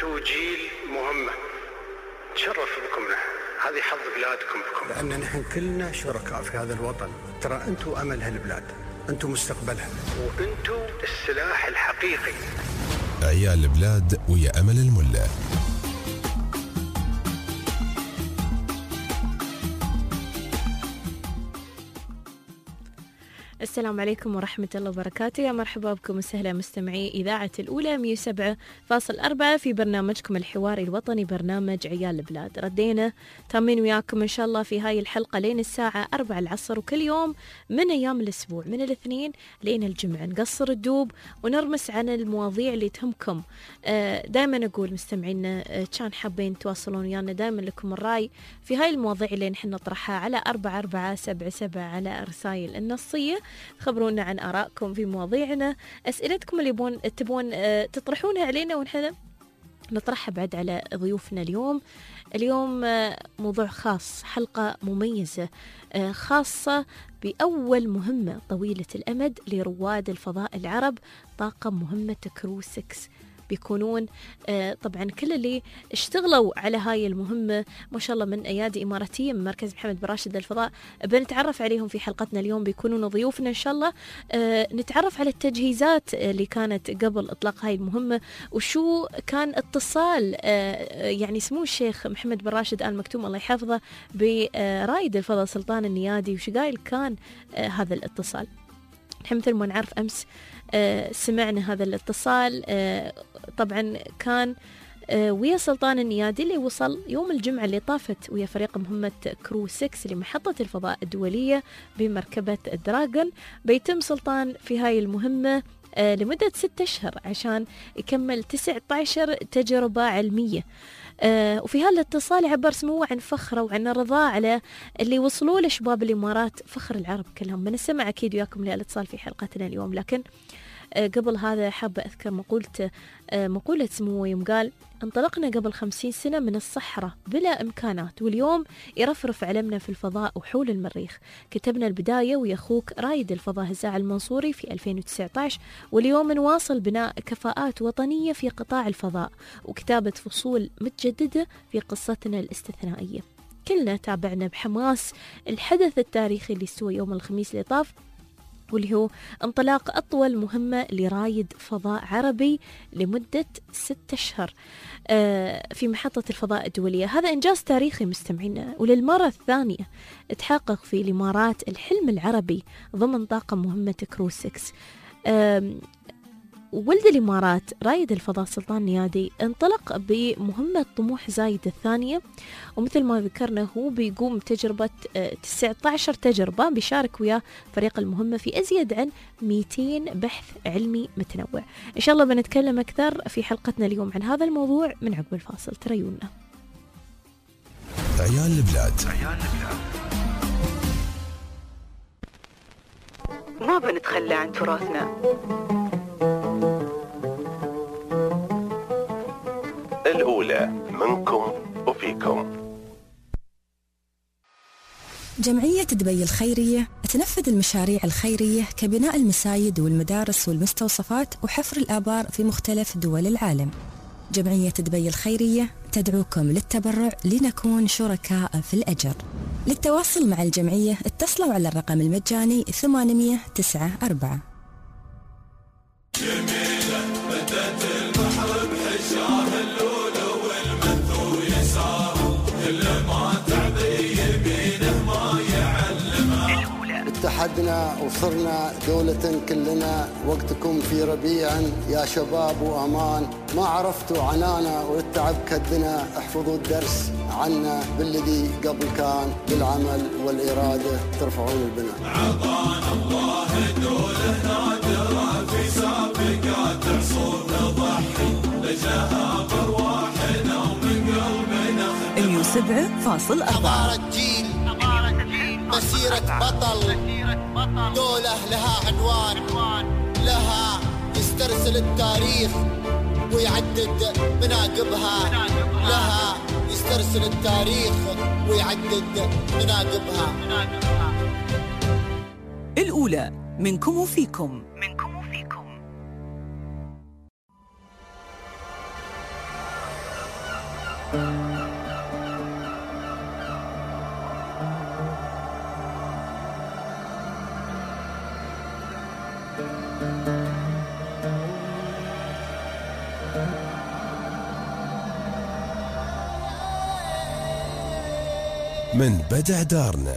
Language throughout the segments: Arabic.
أنتوا جيل مهمة، تشرف بكم نحن، هذه حظ بلادكم بكم، لأن نحن كلنا شركاء في هذا الوطن. ترى أنتوا أمل هالبلاد، أنتوا مستقبلها، وأنتوا السلاح الحقيقي. عيال البلاد ويا أمل الملا. السلام عليكم ورحمة الله وبركاته، يا مرحبا بكم وسهلا مستمعي إذاعة الأولى 107.4 في برنامجكم الحواري الوطني برنامج عيال البلاد. ردينا تامين وياكم إن شاء الله في هاي الحلقة لين الساعة 4 العصر، وكل يوم من أيام الأسبوع من الاثنين لين الجمعة نقصر الدوب ونرمس عن المواضيع اللي تهمكم. دائما أقول مستمعينا كان حابين تواصلون ويانا دائما لكم الرأي في هاي المواضيع اللي نحن نطرحها على 4477 على رسائل النصية. خبرونا عن آرائكم في مواضيعنا، أسئلتكم اللي تبون تطرحونها علينا ونحن نطرحها بعد على ضيوفنا. اليوم موضوع خاص، حلقة مميزة خاصة بأول مهمة طويلة الأمد لرواد الفضاء العرب، طاقم مهمة كرو 6. بيكونون طبعا كل اللي اشتغلوا على هاي المهمة ما شاء الله من أيادي إماراتية من مركز محمد بن راشد للفضاء، بنتعرف عليهم في حلقتنا اليوم، بيكونون ضيوفنا إن شاء الله. نتعرف على التجهيزات اللي كانت قبل إطلاق هاي المهمة، وشو كان اتصال يعني سمو الشيخ محمد بن راشد آل مكتوم الله يحفظه برائد الفضاء سلطان النيادي، وش قايل كان هذا الاتصال. نحن مثل ما نعرف أمس سمعنا هذا الاتصال، طبعا كان ويا سلطان النيادي اللي وصل يوم الجمعة اللي طافت ويا فريق مهمة كرو 6 لمحطة الفضاء الدولية بمركبة الدراغون. بيتم سلطان في هاي المهمة لمدة 6 أشهر عشان يكمل 19 تجربة علمية. وفي هالاتصال عبر سموه عن فخره وعن رضاه على اللي وصلوا له شباب الإمارات، فخر العرب كلهم. من السمع أكيد وياكم للاتصال في حلقتنا اليوم، لكن قبل هذا حابة أذكر مقولة سموه يوم قال: انطلقنا قبل 50 سنة من الصحراء بلا إمكانات، واليوم يرفرف علمنا في الفضاء وحول المريخ. كتبنا البداية ويا أخوك رائد الفضاء هزاع المنصوري في 2019، واليوم نواصل بناء كفاءات وطنية في قطاع الفضاء وكتابة فصول متجددة في قصتنا الاستثنائية. كلنا تابعنا بحماس الحدث التاريخي اللي استوى يوم الخميس اللي طاف، واللي هو انطلاق أطول مهمة لرايد فضاء عربي لمدة 6 أشهر في محطة الفضاء الدولية. هذا إنجاز تاريخي مستمعينا، وللمرة الثانية تحقق في الإمارات الحلم العربي ضمن طاقم مهمة كرو 6. ولد الإمارات رائد الفضاء سلطان نيادي انطلق بمهمة طموح زايد الثانية، ومثل ما ذكرنا هو بيقوم تجربة 19 تجربة، بيشارك ويا فريق المهمة في أزيد عن 200 بحث علمي متنوع. إن شاء الله بنتكلم أكثر في حلقتنا اليوم عن هذا الموضوع من عقب الفاصل، تريونا. عيال البلاد. ما بنتخلى عن تراثنا. الأولى منكم وفيكم. جمعية دبي الخيرية تنفذ المشاريع الخيرية كبناء المساجد والمدارس والمستوصفات وحفر الآبار في مختلف دول العالم. جمعية دبي الخيرية تدعوكم للتبرع لنكون شركاء في الأجر. للتواصل مع الجمعية اتصلوا على الرقم المجاني 894. اتحدنا وصرنا دولة كلنا، وقتكم في ربيع يا شباب وأمان. ما عرفتوا عنانا والتعب كدنا، احفظوا الدرس عنا بالذي قبل كان، بالعمل والإرادة ترفعون البناء. عطانا الله دولة نادرة في سابقات حصول نضحي لجلها برواحنا ومن قلبنا 107.4. جيل مسيرة بطل، دولة لها عنوان، لها يسترسل التاريخ ويعدد مناقبها، لها يسترسل التاريخ ويعدد مناقبها. الأولى منكم وفيكم. من بدع دارنا.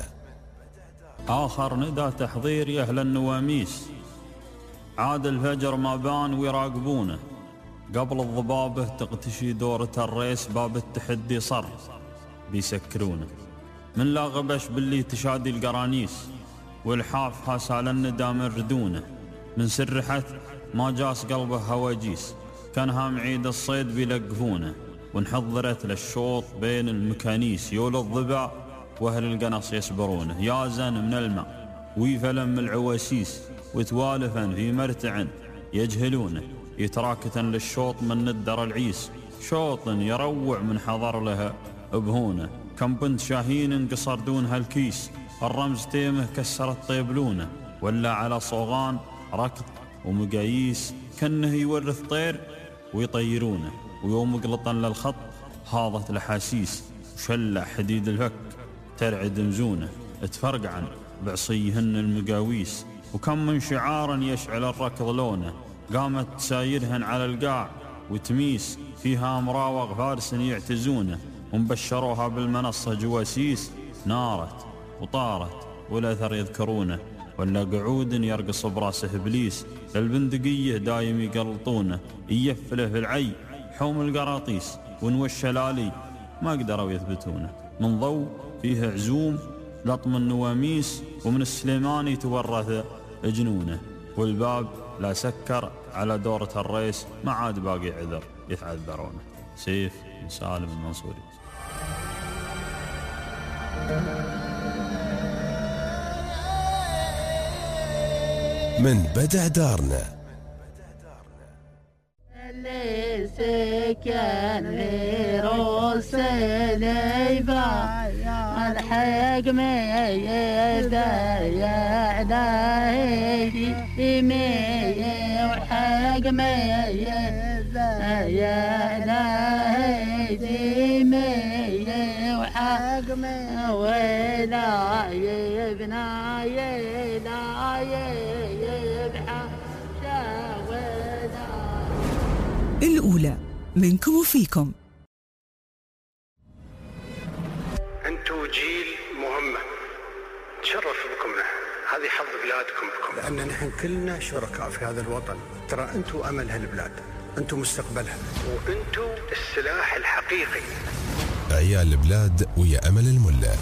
آخر ندى تحضير يا أهل النواميس، عاد الفجر ما بان ويراقبونه، قبل الضبابة تغتشي دورة الريس باب التحدي صر بيسكرونه، من لا غبش باللي تشادي القرانيس، والحاف حاسال الندى من ردونه، من سرحت ما جاس قلبه هواجيس، كانها معيد الصيد بيلقفونه، وانحضرت للشوط بين المكانيس، يول الضبع واهل القنص يسبرونه، يازن من الماء ويفلم العواسيس، وتوالفا في مرتع يجهلونه، يتراكتا للشوط من ندر العيس، شوط يروع من حضر لها بهونه، كم بنت شاهين قصر دون هالكيس، الرمز تيمه كسرت طيبلونه، ولا على صوغان ركض ومقاييس، كانه يورث طير ويطيرونه، ويوم قلطا للخط هاضت الأحاسيس، وشلع حديد الفك ترعد مزونه، تفرقعن بعصيهن المقاويس، وكم من شعارا يشعل الركض لونه، قامت تسايرهن على القاع وتميس، فيها مراوغ فارس يعتزونه، ومبشروها بالمنصة جواسيس، نارت وطارت والأثر يذكرونه، ولا قعود يرقص براسه إبليس، للبندقية دايم يقلطونه، يفله في العي حوم القراطيس، ونوشلالي ما قدروا يثبتونه، من ضوء فيه عزوم لطم النواميس، ومن السليماني تورث جنونه، والباب لا سكر على دورة الريس، ما عاد باقي عذر يتعذرونه. سيف بن سالم المنصوري. من بدع دارنا. اللي سكن غيروس ليبا الحق ما يدايا دايدي وحق ما يدايا دايدي وحق ما ولا يبنى لا يبحى الأولى منكم وفيكم. أنتوا جيل مهمة، تشرف بكم نحن، هذه حظ بلادكم بكم، لأن نحن كلنا شركاء في هذا الوطن، ترى أنتوا أمل هالبلاد، أنتوا مستقبلها، وأنتوا السلاح الحقيقي. عيال البلاد ويا أمل الملا.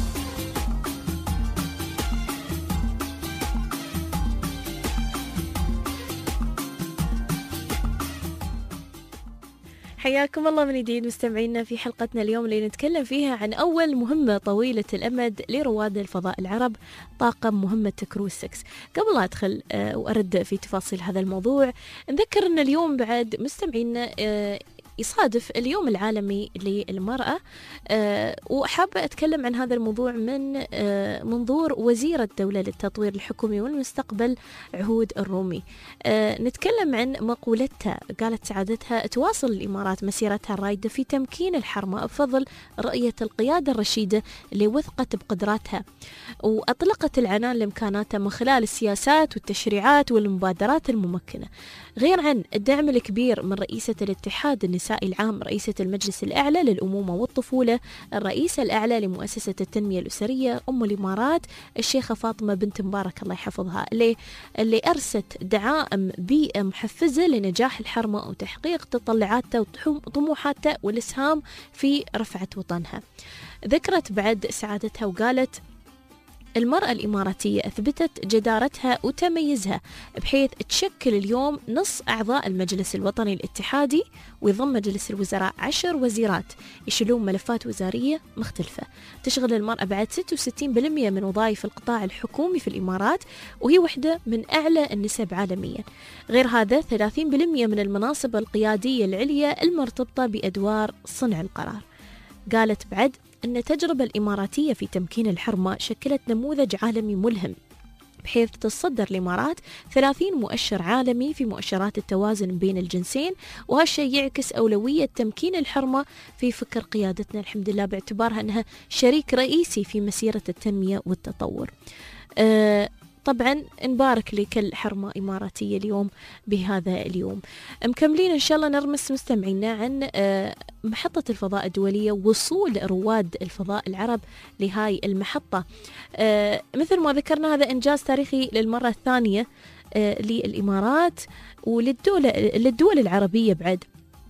حياكم الله من جديد مستمعينا في حلقتنا اليوم اللي نتكلم فيها عن أول مهمة طويلة الأمد لرواد الفضاء العرب، طاقم مهمة كروز 6. قبل لا أدخل وأرد في تفاصيل هذا الموضوع، نذكر أن اليوم بعد مستمعينا يصادف اليوم العالمي للمرأة، وحابة أتكلم عن هذا الموضوع من منظور وزيرة الدولة للتطوير الحكومي والمستقبل عهود الرومي. نتكلم عن مقولتها، قالت سعادتها تواصل الإمارات مسيرتها الرائدة في تمكين الحرمة بفضل رؤية القيادة الرشيدة اللي وثقت بقدراتها، وأطلقت العنان لإمكاناتها من خلال السياسات والتشريعات والمبادرات الممكنة، غير عن الدعم الكبير من رئيسة الاتحاد النسائي العام، رئيسة المجلس الأعلى للأمومة والطفولة، الرئيسة الأعلى لمؤسسة التنمية الأسرية أم الإمارات الشيخة فاطمة بنت مبارك الله يحفظها، اللي أرست دعائم بيئة محفزة لنجاح الحرمة وتحقيق تطلعاتها وطموحاتها والإسهام في رفعة وطنها. ذكرت بعد سعادتها وقالت المرأة الإماراتية أثبتت جدارتها وتميزها بحيث تشكل اليوم نص أعضاء المجلس الوطني الاتحادي، ويضم مجلس الوزراء 10 وزيرات يشيلون ملفات وزارية مختلفة. تشغل المرأة بعد 66% من وظائف القطاع الحكومي في الإمارات، وهي واحدة من أعلى النسب عالميا. غير هذا 30% من المناصب القيادية العليا المرتبطة بأدوار صنع القرار. قالت بعد أن التجربة الإماراتية في تمكين الحرمة شكلت نموذج عالمي ملهم بحيث تتصدر الإمارات 30 مؤشر عالمي في مؤشرات التوازن بين الجنسين، وهالشيء يعكس أولوية تمكين الحرمة في فكر قيادتنا الحمد لله، باعتبارها أنها شريك رئيسي في مسيرة التنمية والتطور. طبعا نبارك لكل حرمة إماراتية اليوم بهذا اليوم. مكملين إن شاء الله نرمس مستمعينا عن محطة الفضاء الدولية، وصول رواد الفضاء العرب لهاي المحطة. مثل ما ذكرنا هذا إنجاز تاريخي للمرة الثانية للإمارات وللدول العربية بعد.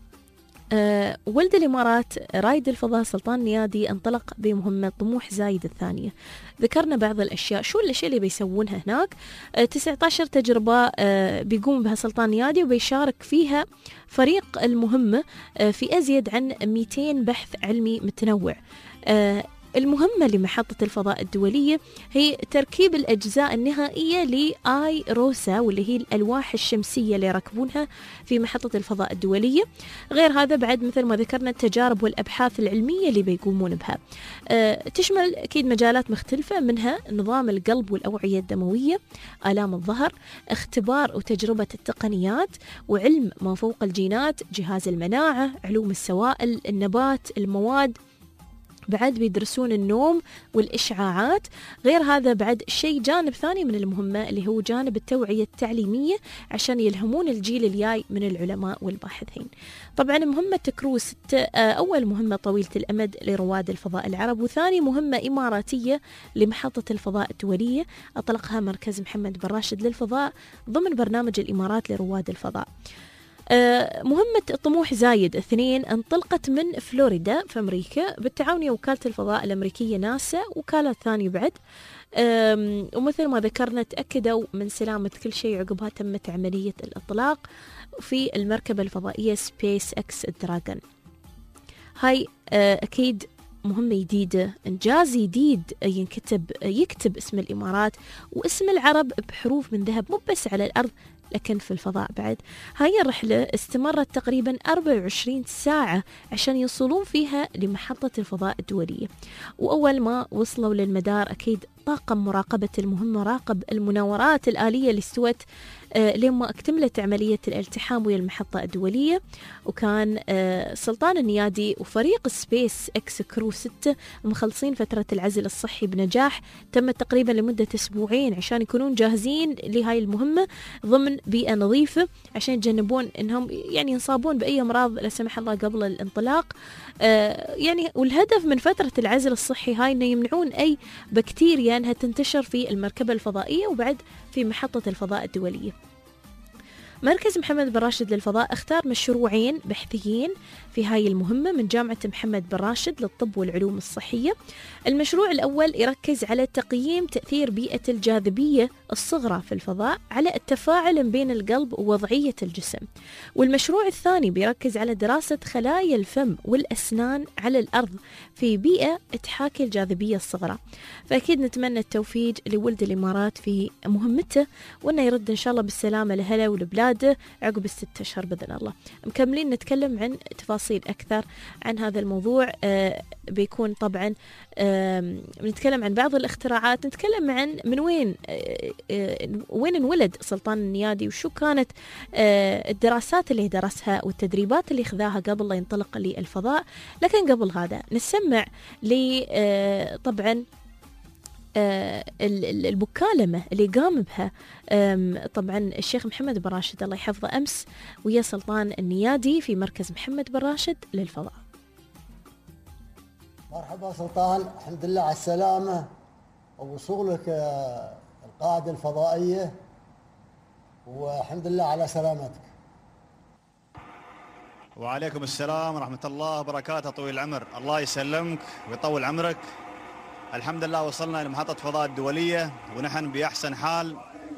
ولد الإمارات رائد الفضاء سلطان النيادي انطلق بمهمة طموح زايد الثانية. ذكرنا بعض الأشياء، شو الأشياء اللي بيسوونها هناك. 19 تجربة بيقوم بها سلطان النيادي، وبيشارك فيها فريق المهمة في أزيد عن 200 بحث علمي متنوع. المهمة لمحطة الفضاء الدولية هي تركيب الأجزاء النهائية لآي روسا، واللي هي الألواح الشمسية اللي يركبونها في محطة الفضاء الدولية. غير هذا بعد مثل ما ذكرنا التجارب والأبحاث العلمية اللي بيقومون بها، تشمل أكيد مجالات مختلفة، منها نظام القلب والأوعية الدموية، آلام الظهر، اختبار وتجربة التقنيات، وعلم ما فوق الجينات، جهاز المناعة، علوم السوائل، النبات، المواد. بعد بيدرسون النوم والإشعاعات. غير هذا بعد شيء جانب ثاني من المهمة اللي هو جانب التوعية التعليمية، عشان يلهمون الجيل الجاي من العلماء والباحثين. طبعا مهمة كرو 6 أول مهمة طويلة الأمد لرواد الفضاء العرب، وثاني مهمة إماراتية لمحطة الفضاء الدولية أطلقها مركز محمد بن راشد للفضاء ضمن برنامج الإمارات لرواد الفضاء. مهمة طموح زايد 2 انطلقت من فلوريدا في أمريكا بالتعاون وكالة الفضاء الأمريكية ناسا، وكالة ثانية بعد. ومثل ما ذكرنا تأكدوا من سلامة كل شيء، عقبها تمت عملية الإطلاق في المركبة الفضائية سبيس اكس دراجون. هاي أكيد مهمة جديدة، إنجاز جديد يكتب اسم الإمارات واسم العرب بحروف من ذهب، مو بس على الأرض لكن في الفضاء بعد. هاي الرحلة استمرت تقريبا 24 ساعة عشان يوصلون فيها لمحطة الفضاء الدولية. وأول ما وصلوا للمدار أكيد طاقم مراقبة المهمة راقب المناورات الآلية اللي استوت لما اكتملت عملية الالتحام ويا المحطة الدولية. وكان سلطان النيادي وفريق سبيس اكس كرو 6 مخلصين فترة العزل الصحي بنجاح، تمت تقريبا لمدة 2 أسبوع عشان يكونون جاهزين لهاي المهمة ضمن بيئة نظيفة، عشان يتجنبون انهم يعني ينصابون بأي أمراض لا سمح الله قبل الانطلاق. يعني والهدف من فترة العزل الصحي هاي انه يمنعون اي بكتيريا انها تنتشر في المركبة الفضائية وبعد في محطة الفضاء الدولية. مركز محمد بن راشد للفضاء اختار مشروعين بحثيين في هاي المهمة من جامعة محمد بن راشد للطب والعلوم الصحية. المشروع الأول يركز على تقييم تأثير بيئة الجاذبية الصغرى في الفضاء على التفاعل بين القلب ووضعية الجسم، والمشروع الثاني بيركز على دراسة خلايا الفم والأسنان على الأرض في بيئة تحاكي الجاذبية الصغرى. فأكيد نتمنى التوفيق لولد الإمارات في مهمته، وأنه يرد إن شاء الله بالسلامة لهلا ولبلاده عقب 6 أشهر بإذن الله. مكملين نتكلم عن تفاصيل أكثر عن هذا الموضوع. بيكون طبعا نتكلم عن بعض الاختراعات، نتكلم عن من وين انولد سلطان النيادي، وشو كانت الدراسات اللي درسها والتدريبات اللي خذاها قبل لا ينطلق للفضاء. لكن قبل هذا نسمع طبعا المكالمة اللي قام بها طبعا الشيخ محمد بن راشد الله يحفظه أمس ويا سلطان النيادي في مركز محمد بن راشد للفضاء. مرحبا سلطان، الحمد لله على السلامة ووصولك القاعدة الفضائية، والحمد لله على سلامتك. وعليكم السلام ورحمة الله وبركاته، طويل العمر. الله يسلمك ويطول عمرك. الحمد لله وصلنا لمحطة فضاء الدولية ونحن بأحسن حال،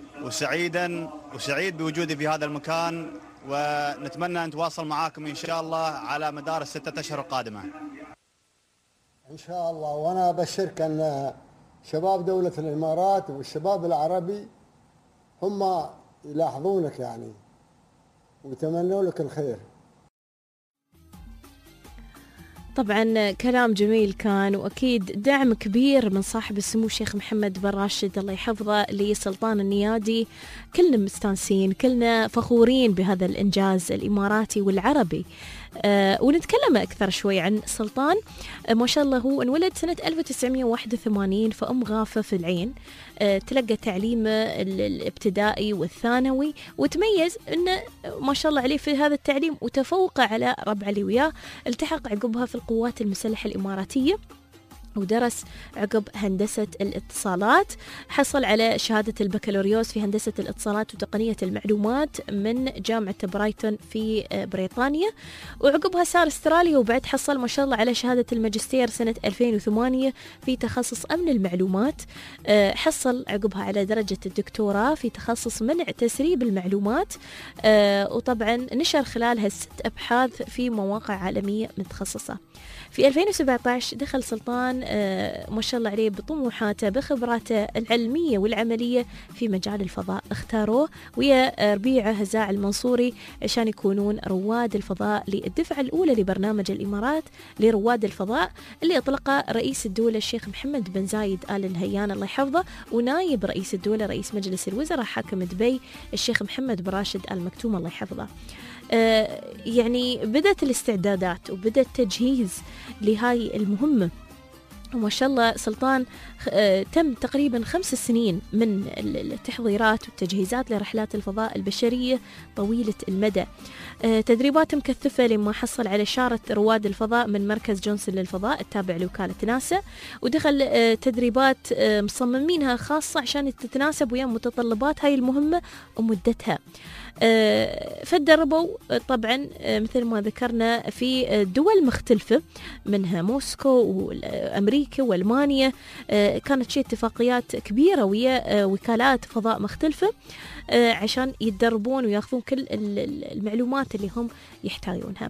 وسعيد بوجودي في هذا المكان، ونتمنى أن نتواصل معاكم إن شاء الله على مدار ال6 أشهر القادمة إن شاء الله. وأنا أبشرك أن شباب دولة الإمارات والشباب العربي هم يلاحظونك يعني ويتمنوا لك الخير. طبعا كلام جميل كان، وأكيد دعم كبير من صاحب السمو الشيخ محمد بن راشد الله يحفظه لسلطان النيادي. كلنا مستانسين، كلنا فخورين بهذا الإنجاز الإماراتي والعربي. ونتكلم أكثر شوي عن سلطان. ما شاء الله هو انولد سنة 1981 في أم غافة في العين. تلقى تعليمه الابتدائي والثانوي، وتميز أنه ما شاء الله عليه في هذا التعليم، وتفوق على ربعه اللي وياه. التحق عقبها في القوات المسلحة الإماراتية، ودرس عقب هندسة الاتصالات. حصل على شهادة البكالوريوس في هندسة الاتصالات وتقنية المعلومات من جامعة برايتون في بريطانيا، وعقبها سار استراليا، وبعد حصل ما شاء الله على شهادة الماجستير سنة 2008 في تخصص أمن المعلومات. حصل عقبها على درجة الدكتوراه في تخصص منع تسريب المعلومات، وطبعا نشر خلالها 6 أبحاث في مواقع عالمية متخصصة. في 2017 دخل سلطان ما شاء الله عليه بطموحاته بخبراته العلمية والعملية في مجال الفضاء. اختاروه ويا ربيعه هزاع المنصوري عشان يكونون رواد الفضاء للدفعة الأولى لبرنامج الإمارات لرواد الفضاء اللي أطلقه رئيس الدولة الشيخ محمد بن زايد آل نهيان الله يحفظه، ونايب رئيس الدولة رئيس مجلس الوزراء حاكم دبي الشيخ محمد بن راشد آل مكتوم الله يحفظه. يعني بدأت الاستعدادات وبدأ التجهيز لهاي المهمة، وما شاء الله سلطان تم تقريبا 5 سنين من التحضيرات والتجهيزات لرحلات الفضاء البشرية طويلة المدى. تدريبات مكثفة لما حصل على شارة رواد الفضاء من مركز جونسون للفضاء التابع لوكالة ناسا، ودخل تدريبات مصممينها خاصة عشان تتناسب ويا متطلبات هاي المهمة ومدتها. فدربوا طبعا مثل ما ذكرنا في دول مختلفة منها موسكو وأمريكا وألمانيا. كانت شيء اتفاقيات كبيرة ويا وكالات فضاء مختلفة عشان يتدربون وياخذون كل المعلومات اللي هم يحتاجونها.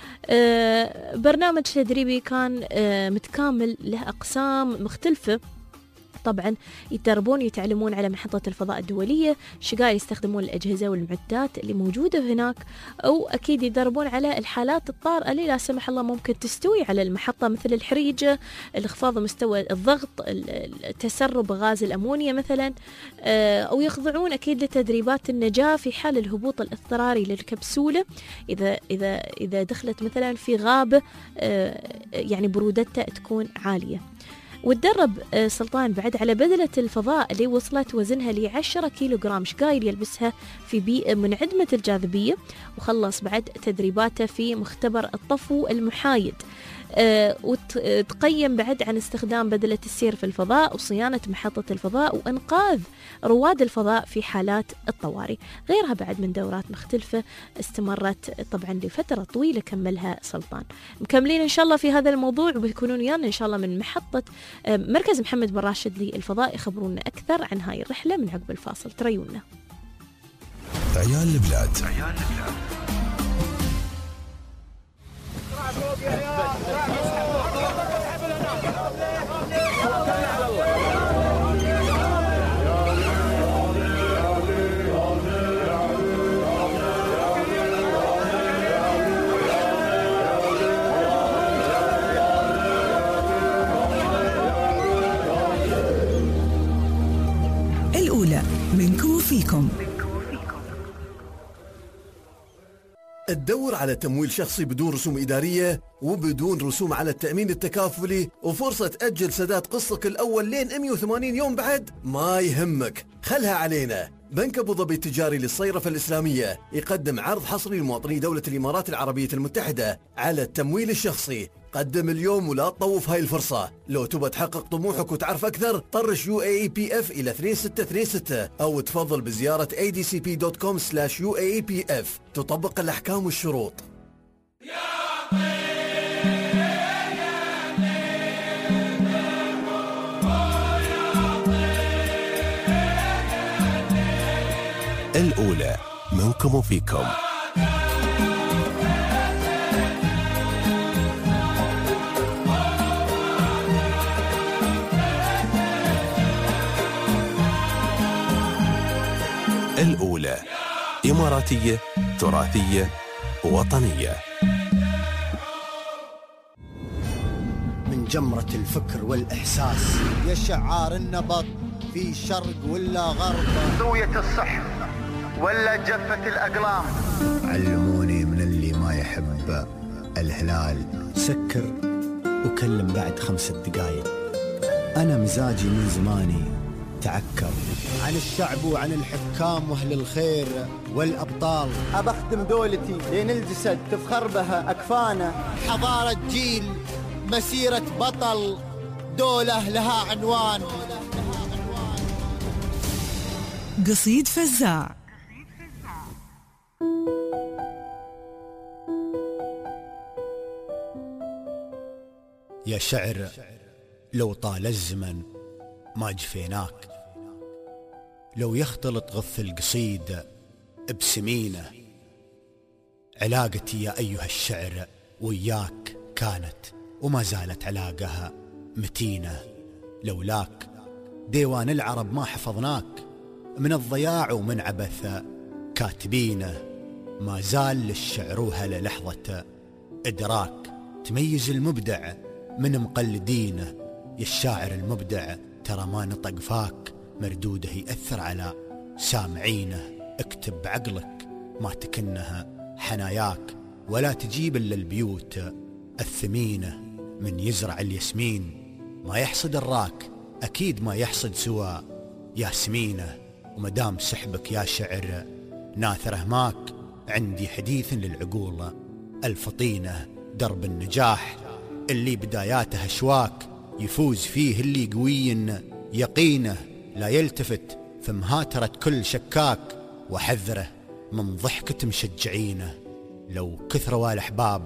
برنامج تدريبي كان متكامل له أقسام مختلفة. طبعا يتدربون يتعلمون على محطة الفضاء الدولية، شقاء يستخدمون الأجهزة والمعدات اللي موجودة هناك، أو أكيد يتدربون على الحالات الطارئة اللي لا سمح الله ممكن تستوي على المحطة، مثل الحريجة، انخفاض مستوى الضغط، تسرب غاز الأمونيا مثلا، أو يخضعون أكيد لتدريبات النجاة في حال الهبوط الاضطراري للكبسولة إذا دخلت مثلا في غابة يعني برودتها تكون عالية. وتدرب سلطان بعد على بدلة الفضاء اللي وصلت وزنها ل10 كيلوغرام، شقايل يلبسها في بيئة منعدمة الجاذبية. وخلص بعد تدريباته في مختبر الطفو المحايد. وتقيم بعد عن استخدام بدلة السير في الفضاء وصيانة محطة الفضاء وإنقاذ رواد الفضاء في حالات الطوارئ. غيرها بعد من دورات مختلفة استمرت طبعا لفترة طويلة كملها سلطان. مكملين إن شاء الله في هذا الموضوع، وبيكونون ويانا إن شاء الله من محطة مركز محمد بن راشد للفضاء يخبرونا أكثر عن هاي الرحلة من عقب الفاصل. تريونا عيال البلاد. الأولى منكم وفيكم. تدور على تمويل شخصي بدون رسوم إدارية وبدون رسوم على التأمين التكافلي وفرصة تأجل سداد قسطك الأول لين 180 يوم بعد؟ ما يهمك، خلها علينا. بنك أبو ظبي التجاري للصيرفة الإسلامية يقدم عرض حصري لمواطني دولة الإمارات العربية المتحدة على التمويل الشخصي. قدم اليوم ولا تطوف هاي الفرصة. لو تبى تحقق طموحك وتعرف أكثر طرش UAEPF إلى 3636 أو تفضل بزيارة adcp.com/UAEPF. تطبق الأحكام والشروط. الأولى منكم وفيكم. الأولى إماراتية تراثية وطنية. جمرة الفكر والإحساس. يا شعار النبض في شرق ولا غرب، زوية الصح ولا جفة الأقلام. علموني من اللي ما يحب الهلال سكر وكلم بعد 5 دقايق. أنا مزاجي من زماني تعكر. عن الشعب وعن الحكام واهل الخير والأبطال. أبخدم دولتي لين الجسد تفخر بها أكفانا. حضارة جيل، مسيرة بطل، دولة لها عنوان. قصيد فزاع. يا شعر لو طال الزمن ما جفيناك، لو يختلط غث القصيد بسمينه. علاقتي يا أيها الشعر وياك كانت وما زالت علاقها متينة. لولاك ديوان العرب ما حفظناك، من الضياع ومن عبث كاتبينه. ما زال للشعر وهلا لحظة إدراك، تميز المبدع من مقلدينه. يا الشاعر المبدع ترى ما نطق فاك، مردوده يأثر على سامعينه. اكتب بعقلك ما تكنها حناياك، ولا تجيب إلا البيوت الثمينة. من يزرع الياسمين ما يحصد الراك، أكيد ما يحصد سوى ياسمينه. ومدام سحبك يا شعر ناثره ماك، عندي حديث للعقول الفطينة. درب النجاح اللي بداياته أشواك، يفوز فيه اللي قوي يقينه. لا يلتفت في مهاترة كل شكاك، وحذره من ضحكة مشجعينه. لو كثروا الأحباب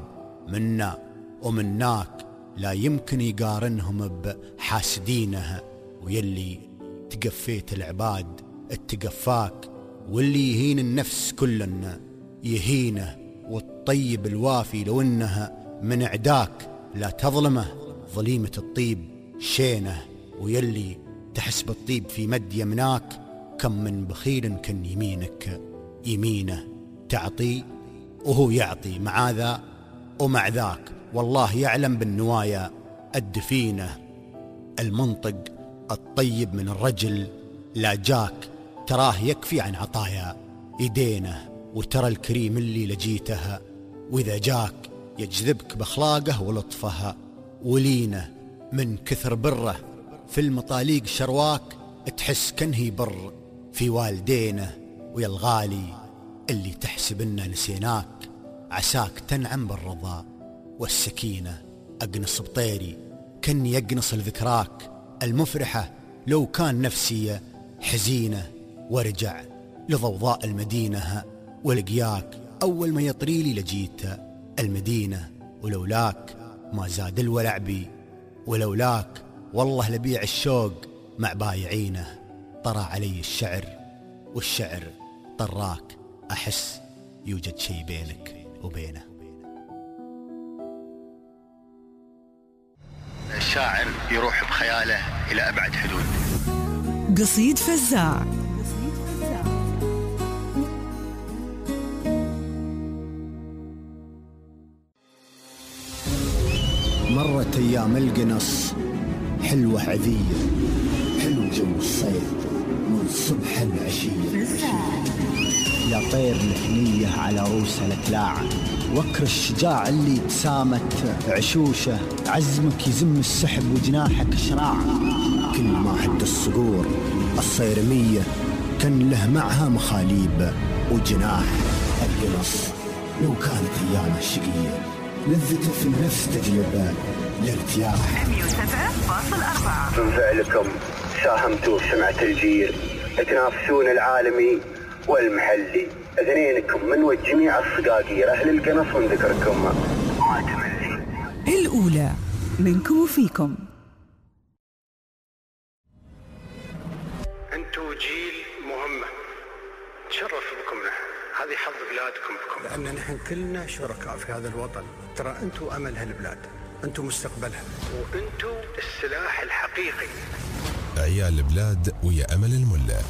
منا ومناك، لا يمكن يقارنهم بحاسدينه. ويلي تقفيت العباد اتقفاك، واللي يهين النفس كلنا يهينه. والطيب الوافي لو انها من عداك، لا تظلمه ظليمة الطيب شينه. ويلي تحسب الطيب في مد يمناك، كم من بخيل كان يمينك يمينه. تعطي وهو يعطي مع ذا ومع ذاك، والله يعلم بالنوايا الدفينة. المنطق الطيب من الرجل لا جاك، تراه يكفي عن عطايا يدينه. وترى الكريم اللي لجيتها وإذا جاك يجذبك بأخلاقه ولطفها ولينه. من كثر بره في المطاليق شرواك، تحس كنه بر في والدينه. ويا الغالي اللي تحسب إننا نسيناك، عساك تنعم بالرضا والسكينة. أقنص بطيري كني يقنص الذكراك المفرحة، لو كان نفسي حزينة. وارجع لضوضاء المدينة ولقياك، أول ما يطريلي لجيت المدينة. ولولاك ما زاد الولع بي، ولولاك والله لبيع الشوق مع بايعينه. طرى علي الشعر والشعر طراك، أحس يوجد شيء بينك وبينه. الشاعر يروح بخياله إلى أبعد حدود. قصيد فزاع. مرت أيام القنص حلوة عذية، حلو جو الصيف من صبح العشية. يا طير الحنية على روس الأكلاع، وكر الشجاع اللي تسامت عشوشه. عزمك يزم السحب وجناحك شراع، كل ما هد الصقور الصيرمية كان له معها مخاليب وجناح. القنص لو كانت أيامه شقية، لذته في النفس تجلب الارتياح. 107.4 من فعلكم ساهمتوا في سمعة الجيل، تنافسون العالمي والمحلي. اثنينكم من وجميع الصقاقير أهل القنص، من ذكركم ما تملي. الأولى منكم وفيكم. أنتوا جيل مهمة، تشرف بكم نحن، هذه حظ بلادكم بكم، لأن نحن كلنا شركاء في هذا الوطن. ترى أنتوا أمل هالبلاد، أنتوا مستقبلها، وأنتوا السلاح الحقيقي. عيال البلاد ويا أمل الملا.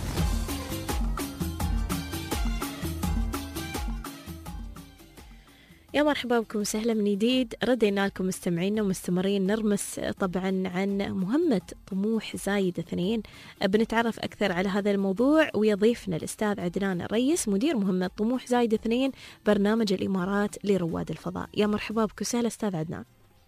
يا مرحبا بكم وسهلا من جديد. ردينا لكم مستمعينا ومستمرين نرمس طبعا عن مهمة طموح زايد 2. بنتعرف أكثر على هذا الموضوع ويا ضيفنا الأستاذ عدنان الريس مدير مهمة طموح زايد 2 برنامج الإمارات لرواد الفضاء. يا مرحبا بك وسهلا أستاذ عدنان.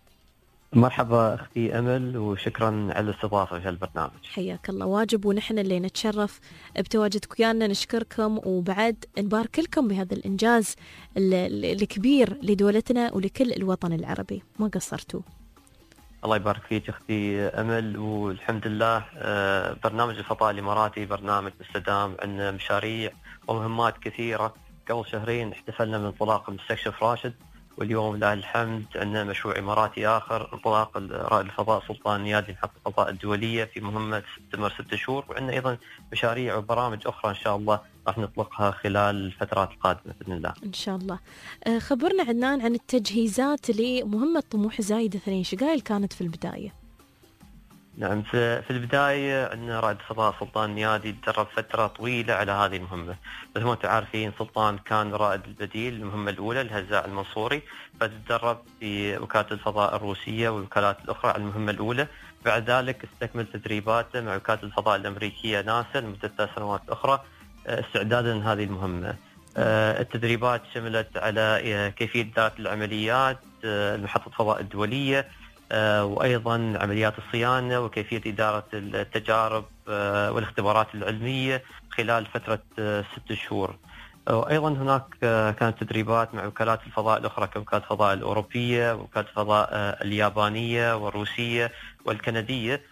مرحبا أختي أمل وشكرا على الاستضافة في البرنامج. حياك الله. واجب ونحن اللي نتشرف بتواجدكم ويانا. نشكركم وبعد نبارك لكم بهذا الإنجاز الكبير لدولتنا ولكل الوطن العربي. ما قصرتوا. الله يبارك فيك أختي أمل. والحمد لله برنامج الفضاء الإماراتي برنامج مستدام، عندنا مشاريع ومهمات كثيرة. قبل شهرين احتفلنا من انطلاق مستكشف راشد، واليوم لله الحمد عندنا مشروع إماراتي آخر انطلاق رائد الفضاء سلطان نيادي محطة الفضاء الدولية في مهمة تستمر 6 شهور. وعندنا أيضا مشاريع وبرامج أخرى إن شاء الله راح نطلقها خلال الفترات القادمة بإذن الله. إن شاء الله. خبرنا عدنان عن التجهيزات لمهمة طموح زايد 2. شقايل كانت في البداية؟ نعم، في البداية عندنا رائد الفضاء سلطان نيادي تدرب فترة طويلة على هذه المهمة. مثل ما انتم عارفين سلطان كان رائد البديل للمهمة الأولى الهزاع المنصوري، فتدرب في وكالة الفضاء الروسية والوكالات الأخرى على المهمة الأولى. بعد ذلك استكمل تدريباته مع وكالة الفضاء الأمريكية ناسا لمدة 3 سنوات أخرى استعدادا لهذه المهمة. التدريبات شملت على كيفية إدارة العمليات المحطة الفضاء الدولية، وأيضا عمليات الصيانة وكيفية إدارة التجارب والاختبارات العلمية خلال فترة 6 شهور. وأيضا هناك كانت تدريبات مع وكالات الفضاء الأخرى كوكالة الفضاء الأوروبية ووكالة الفضاء اليابانية والروسية والكندية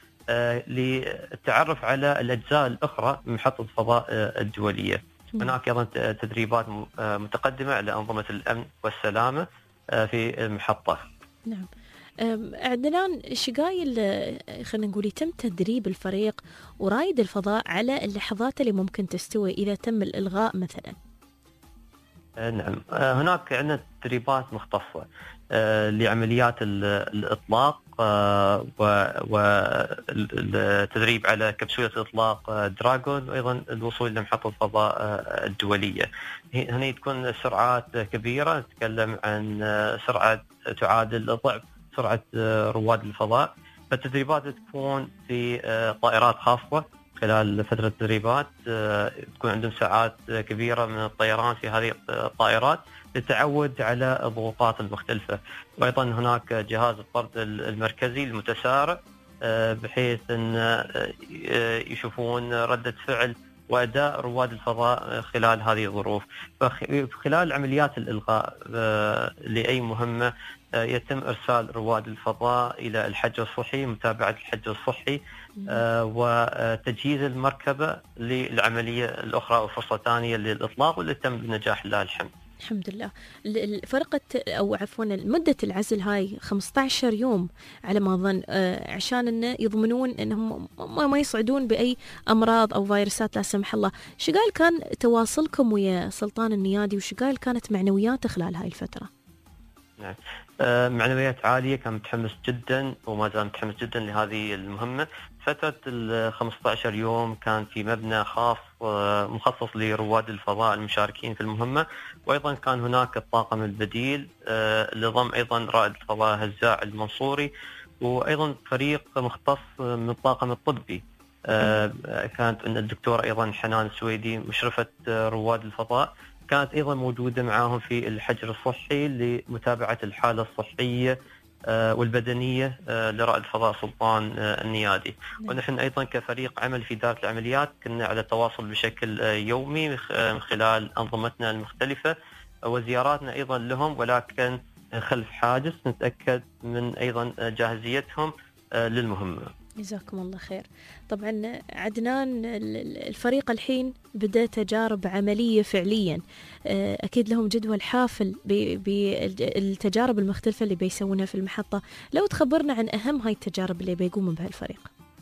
للتعرف على الأجزاء الأخرى من محطة الفضاء الدولية. هناك أيضا تدريبات متقدمة على أنظمة الأمن والسلامة في المحطة. نعم. عدنان، شقايل خلينا نقول يتم تدريب الفريق ورائد الفضاء على اللحظات اللي ممكن تستوي إذا تم الإلغاء مثلا؟ نعم، هناك عندنا تدريبات مختصة لعمليات الإطلاق والتدريب على كبسولة إطلاق دراغون، وأيضا الوصول لمحطة الفضاء الدولية. هنا تكون سرعات كبيرة، نتكلم عن سرعة تعادل ضعف سرعة رواد الفضاء. فالتدريبات تكون في طائرات خاصة. خلال فترة التدريبات تكون عندهم ساعات كبيرة من الطيران في هذه الطائرات للتعود على الضغوطات المختلفة. وأيضا هناك جهاز الطرد المركزي المتسارع بحيث أن يشوفون ردة فعل وأداء رواد الفضاء خلال هذه الظروف. فخلال عمليات الإلغاء لأي مهمة يتم إرسال رواد الفضاء إلى الحجر الصحي، متابعة الحجر الصحي وتجهيز المركبة للعملية الأخرى وفرصة ثانية للإطلاق، واللي تم بنجاح لله الحمد. الحمد لله. فرقة أو عفوا مدة العزل هاي 15 يوم على ما أظن، عشان إنه يضمنون إنهم ما يصعدون بأي أمراض أو فيروسات لا سمح الله. شقال كان تواصلكم ويا سلطان النيادي وشقال كانت معنوياته خلال هاي الفترة؟ نعم، معنويات عالية، كان متحمس جدا وما زال متحمس جدا لهذه المهمة. فترة 15 يوم كان في مبنى خاص مخصص لرواد الفضاء المشاركين في المهمة، وأيضا كان هناك الطاقم البديل اللي ضم أيضا رائد الفضاء هزاع المنصوري، وأيضا فريق مختص من الطاقم الطبي. كانت الدكتورة أيضا حنان السويدي مشرفة رواد الفضاء، كانت أيضا موجودة معاهم في الحجر الصحي لمتابعة الحالة الصحية والبدنية لرائد الفضاء سلطان النيادي. ونحن أيضا كفريق عمل في إدارة العمليات كنا على تواصل بشكل يومي من خلال أنظمتنا المختلفة وزياراتنا أيضا لهم، ولكن خلف حاجز نتأكد من أيضا جاهزيتهم للمهمة. جزاكم الله خير. طبعا عدنان، الفريق الحين بدأ تجارب عملية فعليا، أكيد لهم جدول حافل بالتجارب المختلفة اللي بيسوونها في المحطة. لو تخبرنا عن أهم هاي التجارب اللي بيقوموا بها الفريق.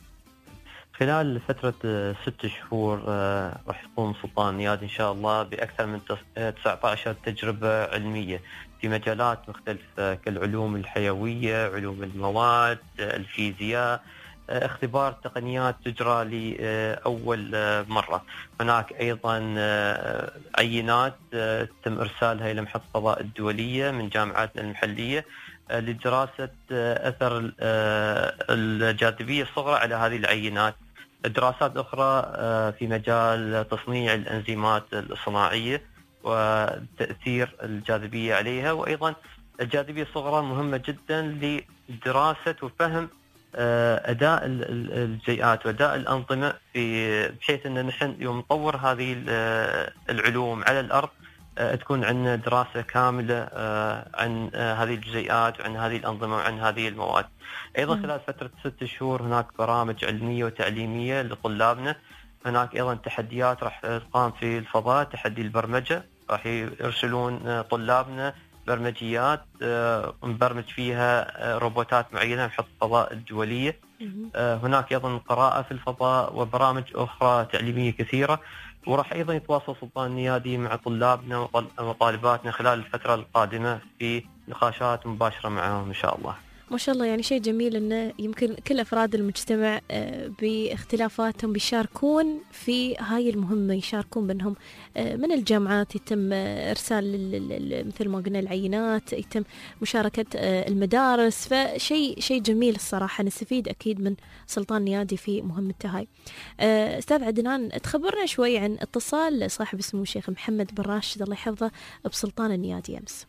خلال فترة 6 شهور راح يقوم سلطان نيادي إن شاء الله بأكثر من 19 تجربة علمية في مجالات مختلفة كالعلوم الحيوية، علوم المواد، الفيزياء، اختبار تقنيات تجرى لأول مرة. هناك أيضا عينات تم إرسالها إلى محطة الفضاء الدولية من جامعاتنا المحلية لدراسة أثر الجاذبية الصغرى على هذه العينات. دراسات أخرى في مجال تصنيع الأنزيمات الصناعية وتأثير الجاذبية عليها، وأيضا الجاذبية الصغرى مهمة جدا لدراسة وفهم أداء الجزيئات وأداء الأنظمة بحيث أن نحن يوم نطور هذه العلوم على الأرض تكون عندنا دراسة كاملة عن هذه الجزيئات وعن هذه الأنظمة وعن هذه المواد. أيضا خلال فترة 6 شهور هناك برامج علمية وتعليمية لطلابنا. هناك أيضا تحديات راح تقام في الفضاء، تحدي البرمجة، راح يرسلون طلابنا برمجيات نبرمج فيها روبوتات معينة محطة الفضاء الدولية. هناك أيضا قراءة في الفضاء وبرامج أخرى تعليمية كثيرة. وراح أيضا يتواصل سلطان النيادي مع طلابنا وطالباتنا خلال الفترة القادمة في نقاشات مباشرة معهم إن شاء الله. ما شاء الله، يعني شيء جميل أنه يمكن كل أفراد المجتمع باختلافاتهم بيشاركون في هاي المهمة، يشاركون بينهم. من الجامعات يتم إرسال مثل ما قلنا العينات، يتم مشاركة المدارس، فشيء جميل الصراحة. نستفيد أكيد من سلطان النيادي في مهمته هاي. أستاذ عدنان، تخبرنا شوي عن اتصال صاحب اسمه الشيخ محمد بن راشد الله يحفظه بسلطان النيادي أمس.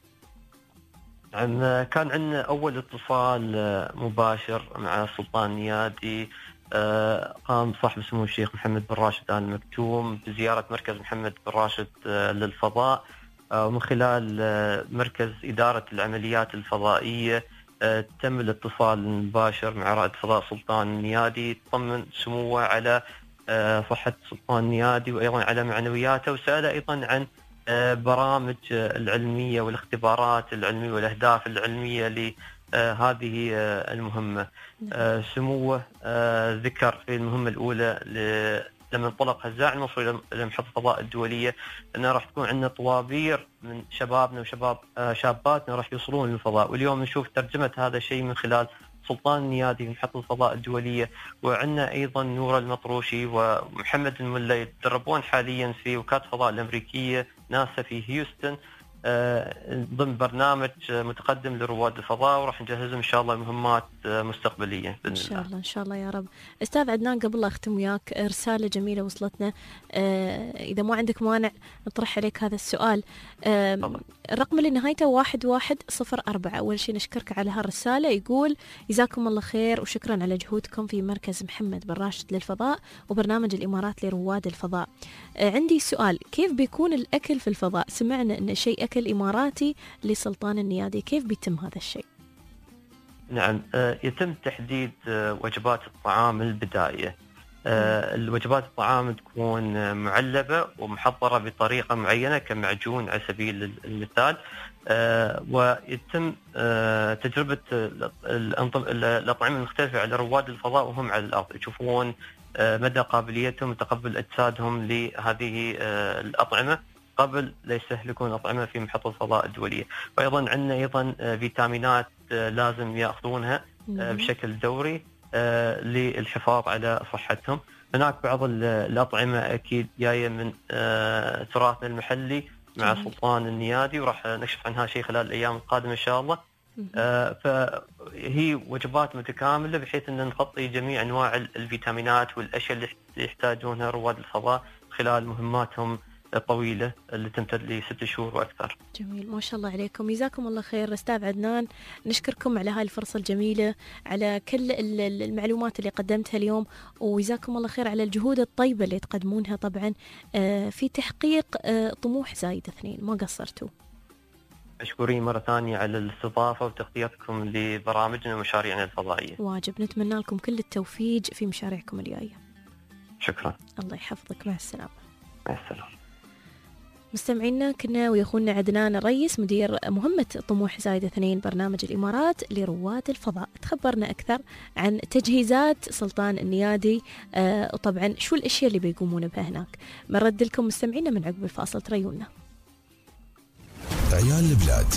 كان عندنا أول اتصال مباشر مع سلطان النيادي. قام صاحب اسمه الشيخ محمد بن راشد آل مكتوم بزيارة مركز محمد بن راشد للفضاء، ومن خلال مركز إدارة العمليات الفضائية تم الاتصال المباشر مع رائد فضاء سلطان النيادي، طمن سموه على صحة سلطان النيادي وأيضا على معنوياته، وسأله أيضا عن برامج العلمية والاختبارات العلمية والأهداف العلمية لهذه المهمة. سموه ذكر في المهمة الأولى لما انطلق هزاع المصري إلى محطة الفضاء الدولية أنه راح تكون عندنا طوابير من شبابنا شاباتنا راح يوصلون للفضاء، واليوم نشوف ترجمة هذا الشيء من خلال سلطان النيادي في محطة الفضاء الدولية. وعندنا أيضا نور المطروشي ومحمد الملي يتدربون حاليا في وكالة الفضاء الأمريكية ناسا في هيوستن ضمن برنامج متقدم لرواد الفضاء، وراح نجهزهم إن شاء الله مهمات مستقبلية بإذن الله. إن شاء الله يا رب. أستاذ عدنان، قبل لا أختم وياك رسالة جميلة وصلتنا، إذا ما عندك مانع نطرح عليك هذا السؤال. الرقم اللي نهايته 1104. أول شيء نشكرك على هالرسالة. يقول: جزاكم الله خير وشكرا على جهودكم في مركز محمد بن راشد للفضاء وبرنامج الإمارات لرواد الفضاء. عندي سؤال: كيف بيكون الأكل في الفضاء؟ سمعنا أن شيء أكل إماراتي لسلطان النيادي، كيف بيتم هذا الشيء؟ نعم، يتم تحديد وجبات الطعام البدائية. الوجبات الطعام تكون معلبة ومحضرة بطريقة معينة كمعجون على سبيل المثال، ويتم تجربة الأطعمة المختلفة على رواد الفضاء وهم على الأرض، يشوفون مدى قابليتهم وتقبل أجسادهم لهذه الأطعمة قبل لا يستهلكون أطعمة في محطة الفضاء الدولية. وأيضا عندنا أيضا فيتامينات لازم يأخذونها بشكل دوري للحفاظ على صحتهم. هناك بعض الأطعمة أكيد جاية من تراثنا المحلي مع سلطان النيادي، وراح نكشف عنها شيء خلال الأيام القادمة إن شاء الله. فهي وجبات متكاملة بحيث أن نغطي جميع أنواع الفيتامينات والأشياء اللي يحتاجونها رواد الفضاء خلال مهماتهم الطويلة اللي تمتد ل6 شهور وأكثر. جميل، ما شاء الله عليكم، جزاكم الله خير. أستاذ عدنان، نشكركم على هاي الفرصة الجميلة، على كل المعلومات اللي قدمتها اليوم، وجزاكم الله خير على الجهود الطيبة اللي تقدمونها طبعا في تحقيق طموح زايد 2. ما قصرتوا. مشكورين مرة ثانية على الاستضافة وتغطيتكم لبرامجنا ومشاريعنا الفضائية. واجب، نتمنى لكم كل التوفيق في مشاريعكم الجاية. شكرا. الله يحفظك، مع السلامة. مع السلامة. مستمعينا، كنا ويخونا عدنان الرئيس مدير مهمة طموح زايد 2 برنامج الإمارات لرواد الفضاء. تخبرنا أكثر عن تجهيزات سلطان النيادي وطبعا شو الأشياء اللي بيقومون بها هناك. مرد لكم مستمعينا من عقب الفاصل، تريونا. عيال البلاد.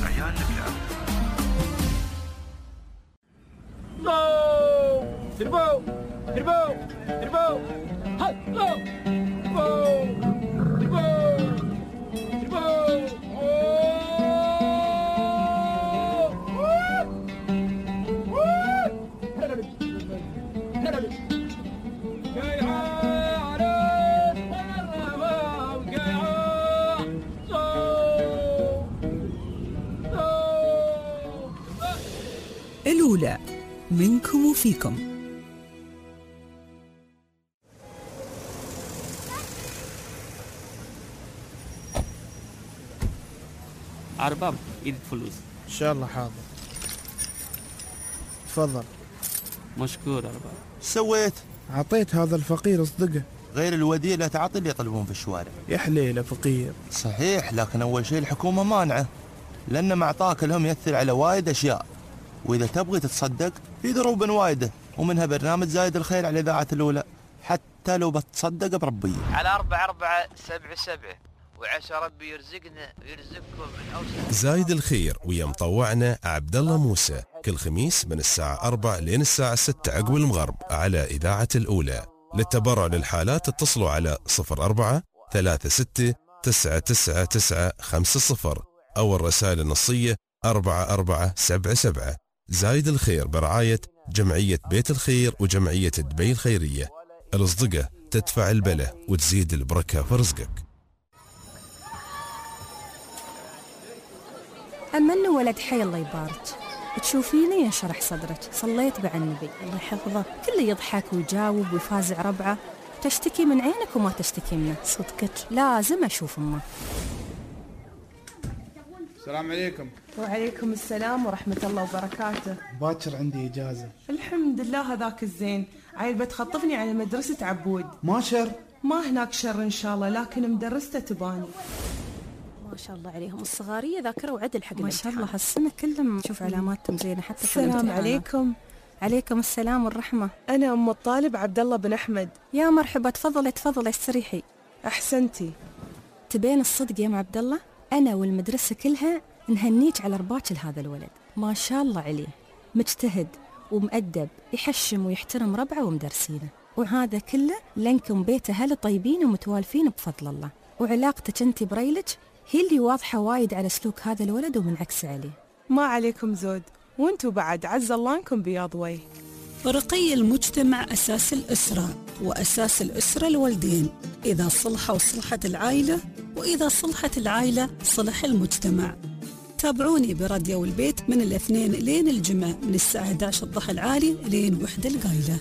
تربو الأولى منكم وفيكم. أرباب إيدك فلوس. إن شاء الله حاضر. تفضل. مشكور أرباب. سويت؟ عطيت هذا الفقير أصدقه. غير الوديع لا تعطي اللي يطلبون في الشوارع. يا حليله فقير. صحيح، لكن أول شيء الحكومة مانعة، لأن معطاك لهم يأثر على وايد أشياء، وإذا تبغي تتصدق في ضروب وايدة، ومنها برنامج زايد الخير على إذاعة الأولى، حتى لو بتصدق بربية. على 4477 وعسى ربي يرزقنا ويرزقكم من أوسع. زايد الخير ويا مطوعنا عبد الله موسى كل خميس من الساعة 4 لين الساعة 6 عقب المغرب على إذاعة الأولى. للتبرع للحالات اتصلوا على 04 36 999 50 أو الرسائل النصية 4477. زايد الخير برعاية جمعية بيت الخير وجمعية دبي الخيرية. الأصدقة تدفع البله وتزيد البركة في رزقك. أما إنه ولد حي الله يبارك، تشوفيني ينشرح صدرك، صليت مع النبي الله يحفظه، كله يضحك ويجاوب ويفازع ربعه، تشتكي من عينك وما تشتكي منه. صدقك لازم أشوف أمه. السلام عليكم. وعليكم السلام ورحمة الله وبركاته. باكر عندي إجازة. الحمد لله هذاك الزين، عيل بتخطفني على مدرسة عبود. ما شر؟ ما هناك شر إن شاء الله، لكن مدرسته تباني. ما شاء الله عليهم الصغارية ذاكرة وعدل حق ما شاء الله هالسنة كلهم نشوف علاماتهم زينة حتى. السلام عليكم. عليكم السلام والرحمة. أنا أم الطالب عبد الله بن أحمد. يا مرحبا، تفضلي تفضلي استريحي. أحسنتي. تبين الصدق يا ام عبد الله، أنا والمدرسة كلها نهنيك على رباك لهذا الولد، ما شاء الله عليه، مجتهد ومؤدب، يحشم ويحترم ربعه ومدرسينه، وهذا كله لأنكم بيت أهل طيبين ومتوالفين بفضل الله، وعلاقتك أنت بريلك هي اللي واضحة وايد على سلوك هذا الولد ومنعكس عليه. ما عليكم زود، وانتوا بعد عز الله انكم بياض وجه. رقي المجتمع أساس الأسرة، وأساس الأسرة الوالدين، إذا صلحوا صلحت العائلة، وإذا صلحت العائلة صلح المجتمع. تابعوني براديو البيت من الاثنين لين الجمعة من الساعة 11 الضحى العالي لين 1 القايلة.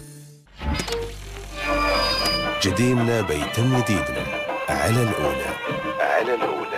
جديدنا بيتم جديدنا على الأولى. على الأولى.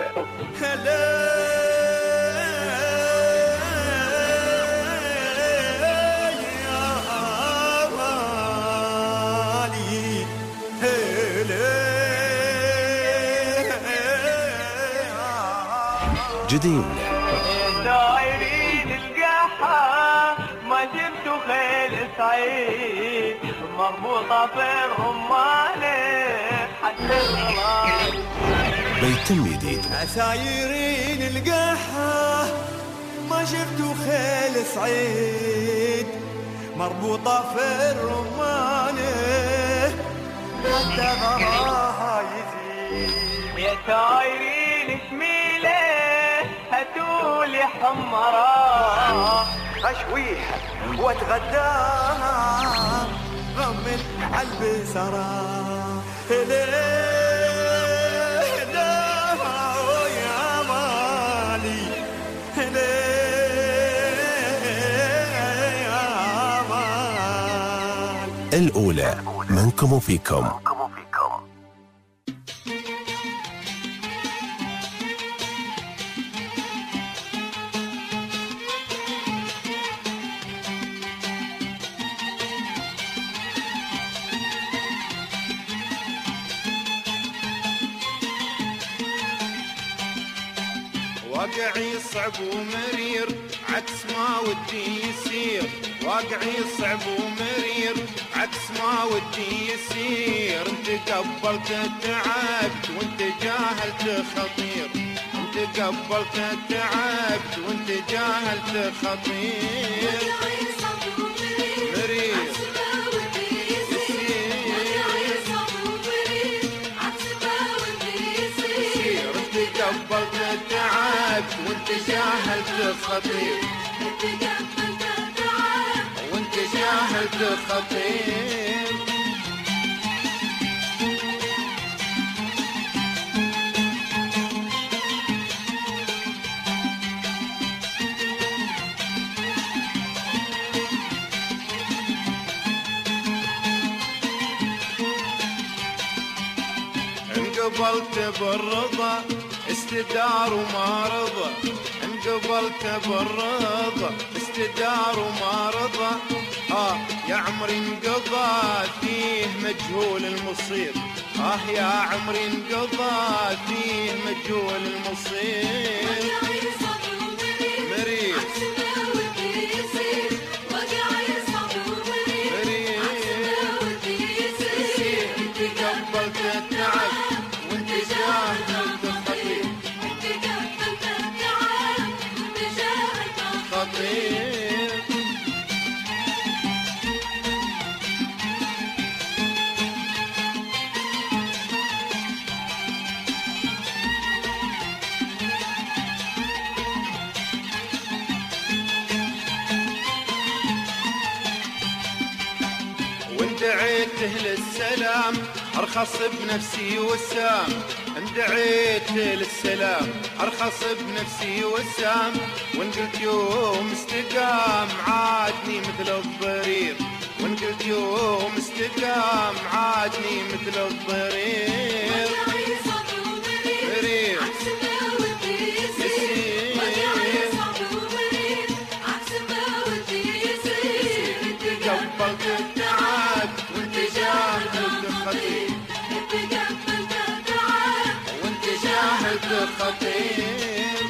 جديدنا دايرين القحة ما جبتوا خيل سعيد مربوطة في الرمانة حتى الغلال. بيتم جديدنا. عسايرين القحة ما جبتوا خيل سعيد مربوطة في الرمانة حتى غراها يزيد. يا سايرين شميلة هاتولي حمراء اشويها واتغداها غمل عالبسرة. يا مالي يا مال. الأولى منكم وفيكم. واقعي صعب ومرير عكس ما ودي يصير. واقعي صعب ومرير عكس ما ودي يصير. انت قبلت تعبت وانت جاهلت خطير. انت قبلت تعبت وانت جاهلت خطير. مرير جاهلت خطير وانت جاهلت خطير. انقبلت بالرضا استدار وما رضى، انقبلت بالرضا استدار وما رضى. يا عمري انقضى فيه مجهول المصير، يا عمري انقضى فيه مجهول المصير. مريض قبلت التعب وانت جاهلت خطير، خطير. وندعيته للسلام أرخص بنفسي وسام، اندعيت للسلام أرخص بنفسي وسام. وإن قلت يوم استقام عادني مثل الضرير، وإن قلت يوم استقام عادني مثل الضرير. مرير قبلت التعب وانت جاهلت خطير، وانت جاهلت خطير.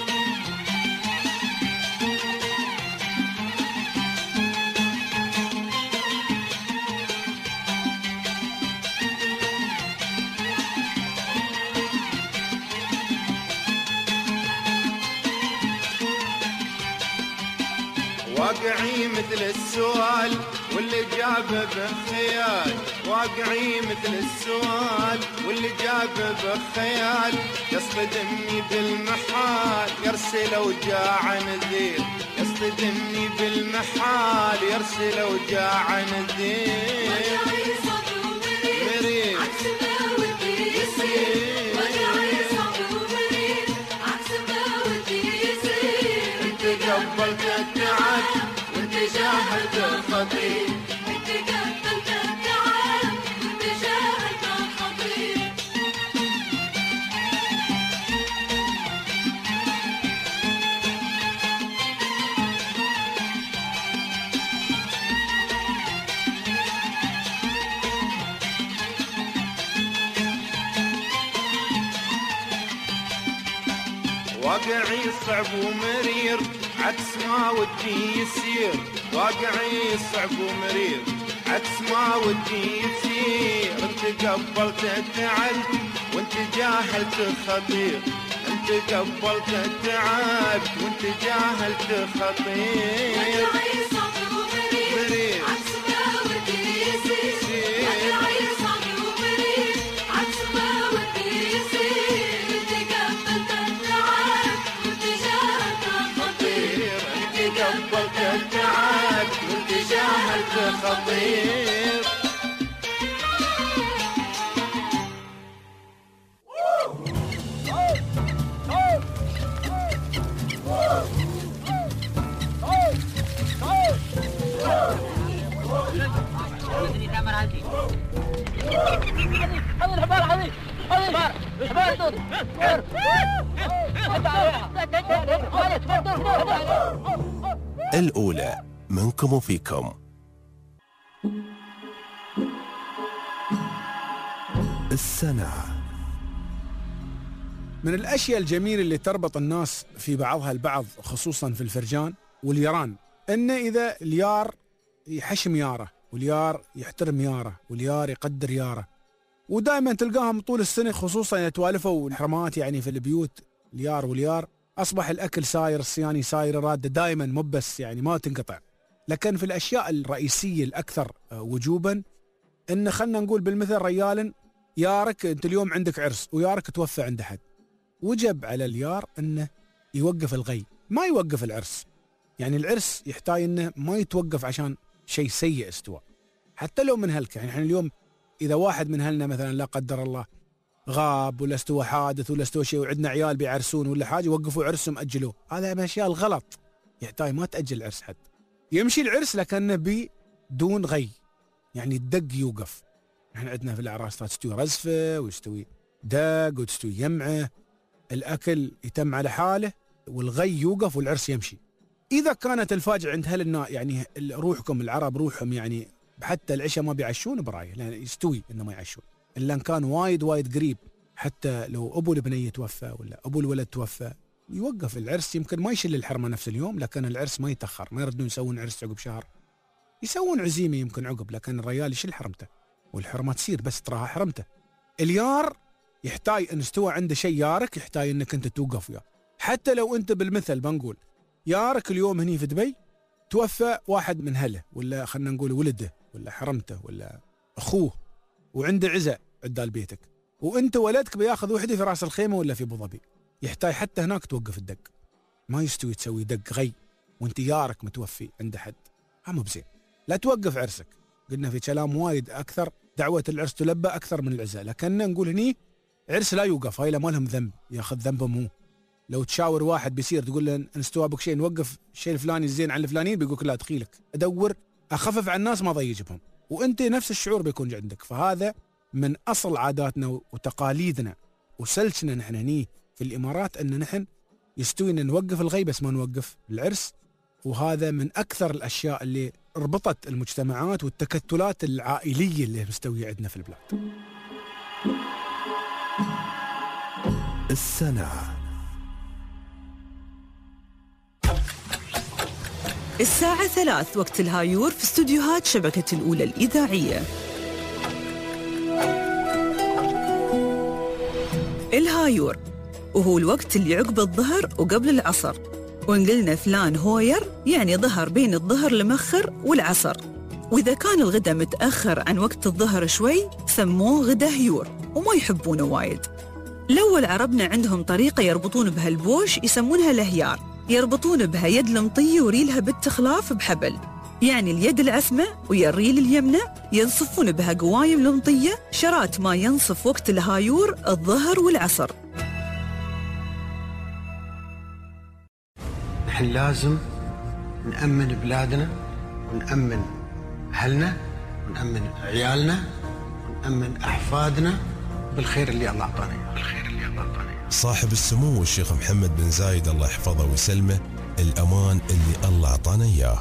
واقعي مثل السؤال واللي جابه بخيال، واقعي مثل السؤال واللي جابه بخيال. يصطدمني بالمحال يرسل وجاع نذير، يصطدمني بالمحال يرسل وجاع نذير. مريض انت قبلت التعب وانت جاهلت الخطير، انت قبلت التعب وانت جاهلت الخطير. واقعي صعب ومرير عكس ما ودي يصير، واقعي صعب ومرير عكس ما ودي يصير. انت قبلت التعب وانت جاهلت خطير، انت قبلت التعب وانت جاهلت خطير. واقعي صعب ومرير عكس ما ودي يصير، واقعي صعب ومرير عكس ما ودي يصير. انت قبلت التعب وانت جاهلت خطير، انت قبلت التعب وانت جاهلت خطير. الأولى منكم وفيكم. السنة من الأشياء الجميلة اللي تربط الناس في بعضها البعض خصوصا في الفرجان واليران، إن إذا اليار يحشم ياره واليار يحترم ياره واليار يقدر ياره، ودائما تلقاهم طول السنة خصوصا يتوالفوا الحرمات يعني في البيوت اليار واليار. أصبح الأكل ساير، الصياني سايرة رادة دائما مو بس يعني ما تنقطع. لكن في الأشياء الرئيسية الأكثر وجوبا إن خلنا نقول بالمثل ريال يارك أنت اليوم عندك عرس ويارك توفى عند أحد، وجب على اليار إنه يوقف الغي ما يوقف العرس. يعني العرس يحتاج انه ما يتوقف عشان شيء سيء استوى، حتى لو من هلك. يعني احنا اليوم اذا واحد من اهلنا مثلا لا قدر الله غاب ولا استوى حادث ولا استوى شيء وعندنا عيال بيعرسون ولا حاجه، وقفوا عرسهم اجلوه، هذا من الاشياء الغلط. يحتاج ما تاجل العرس حد، يمشي العرس لكنه بدون غي، يعني الدق يوقف. احنا عندنا في الاعراس تستوي رزفه ويستوي دق وتستوي يمعه، الاكل يتم على حاله والغي يوقف والعرس يمشي. اذا كانت الفاجعه عند اهلنا يعني روحكم العرب روحهم يعني حتى العشاء ما بيعشون برايه، لان يستوي انه ما يعشون الا ان كان وايد قريب. حتى لو ابو البنيه توفى ولا ابو الولد توفى يوقف العرس، يمكن ما يشل الحرمه نفس اليوم، لكن العرس ما يتاخر، ما يردون يسوون عرس عقب شهر، يسوون عزيمه يمكن عقب، لكن الرجال يشل حرمته والحرمه تصير بس تراها حرمته. اليار يحتاج ان استوى عنده شيء يارك، يحتاج انك انت توقف وياه. حتى لو انت بالمثل بنقول يارك اليوم هني في دبي توفى واحد من هله ولا خلينا نقول ولده ولا حرمته ولا اخوه وعنده عزاء عدال بيتك، وانت ولدك بياخذ وحده في راس الخيمه ولا في ابو ظبي، يحتاج حتى هناك توقف الدق. ما يستوي تسوي دق غي وانت يارك متوفي عند حد، مو بزين. لا توقف عرسك. قلنا في كلام وايد اكثر دعوه العرس تلبى اكثر من العزاء، لكن نقول هني عرس لا يوقف، هاي ما لهم ذنب، ياخذ ذنبهم هو. لو تشاور واحد بيصير تقول له ان استوى بك شيء نوقف الشيء الفلاني الزين عن الفلانيين، بيقولك لا دخيلك ادور اخفف على الناس ما ضيجبهم، وانت نفس الشعور بيكون عندك. فهذا من اصل عاداتنا وتقاليدنا وسلسنا نحن هني في الامارات، ان نحن يستوي ان نوقف الغي بس ما نوقف العرس. وهذا من اكثر الاشياء اللي ربطت المجتمعات والتكتلات العائليه اللي مستويه عندنا في البلاد. السنة الساعة 3 وقت الهايور في استوديوهات شبكة الأولى الإذاعية. الهايور وهو الوقت اللي عقب الظهر وقبل العصر، ونقلنا فلان هوير يعني ظهر بين الظهر المخر والعصر. وإذا كان الغداء متأخر عن وقت الظهر شوي سموه غدا هيور وما يحبونه وايد. الأول عربنا عندهم طريقة يربطون بها البوش يسمونها لهيار، يربطون بها يد المطية وريلها بالتخلاف بحبل، يعني اليد العسمة ويا الريل اليمنى ينصفون بها قوايم المطية شرات ما ينصف وقت الهايور الظهر والعصر. نحن لازم نأمن بلادنا ونأمن أهلنا ونأمن عيالنا ونأمن أحفادنا بالخير اللي الله أعطانا إياه. صاحب السمو الشيخ محمد بن زايد الله يحفظه ويسلمه، الأمان اللي الله أعطانا إياه.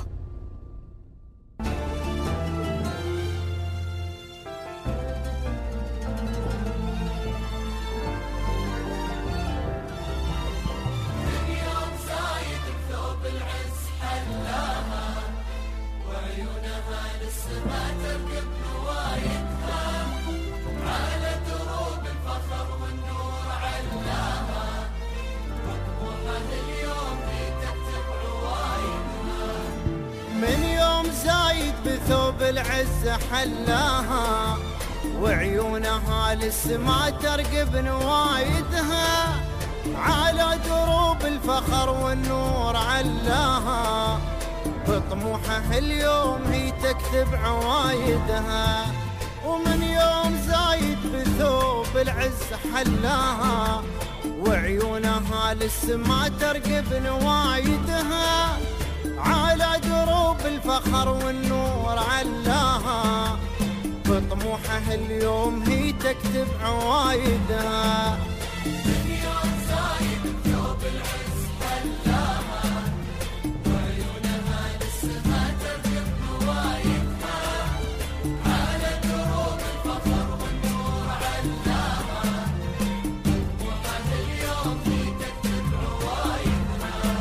بثوب العز حلاها وعيونها للسما ترقب نوايدها، على دروب الفخر والنور علاها، بطموحها اليوم هي تكتب عوايدها. ومن يوم زايد بثوب العز حلاها وعيونها للسما ترقب نوايدها، على دروب الفخر والنور علاها، بطموحها اليوم هي تكتب عوايدها. من يوم زايد بثوب العز حلاها وعيونها للسما ترقب نوايدها، على دروب الفخر والنور علاها، بطموحها اليوم هي تكتب عوايدها.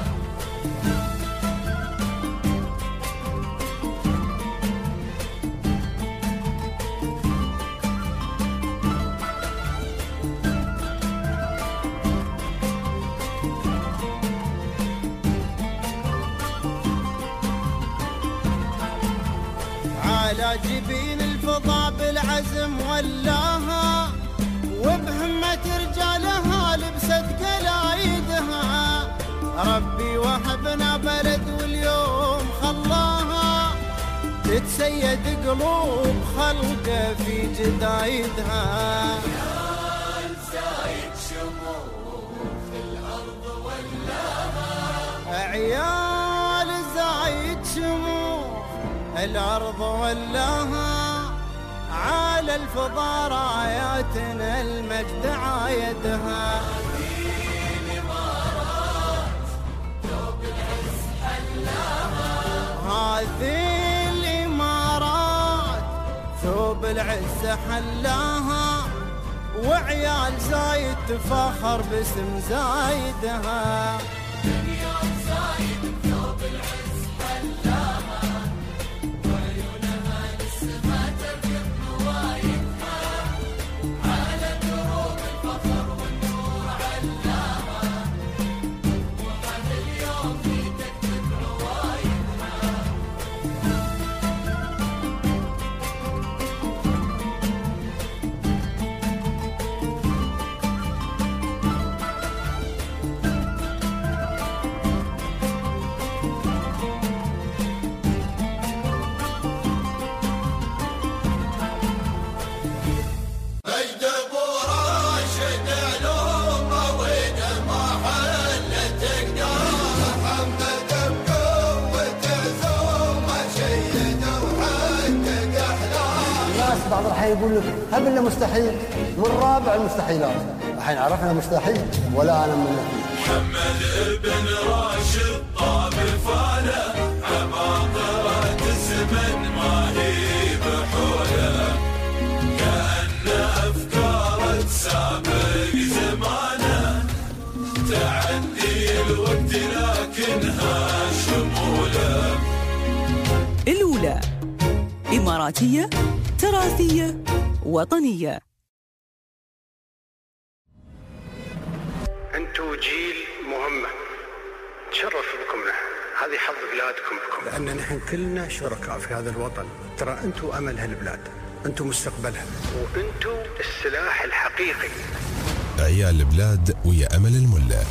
على جبين الفضاء بالعزم ولاها، وبهمة رجالها لبست قلايدها، ربي وهبنا بلد واليوم خلاها تتسيد قلوب خلقه في جدايدها. عيال زايد شموخ الأرض ولاها، عيال زايد شموخ الأرض ولاها، على الفضاء راياتنا المجد عايدها. هذه الإمارات ثوب العز حلاها، وعيال زايد تفاخر باسم زايدها. عيال زايد ثوب العز حلاها، وعيونها للسما تركب روايدها، على دروب الفخر والنور علاها، وهذا اليوم في تكتب روايدها. مجد ابو راشد علومه وده ما حلت قدامه، محمد بقوة عزومه شيد وحقق احلامه. الناس بعض الحين يقول لك هب لنا مستحيل، من رابع المستحيلات. الحين عرفنا مستحيل ولا انا من محمد بن راشد طاب فاله، عباقرة الزمن ما هي بحوله، كأن أفكار تسابق زمانه، تعدي الوقت لكنها شموله. الأولى إماراتية تراثية وطنية. أنتوا جيل مهمة، تشرف بكم نحن، هذه حظ بلادكم بكم، لأن نحن كلنا شركاء في هذا الوطن. ترى أنتوا أمل هالبلاد، أنتوا مستقبلها، وأنتوا السلاح الحقيقي. عيال البلاد ويا أمل الملا.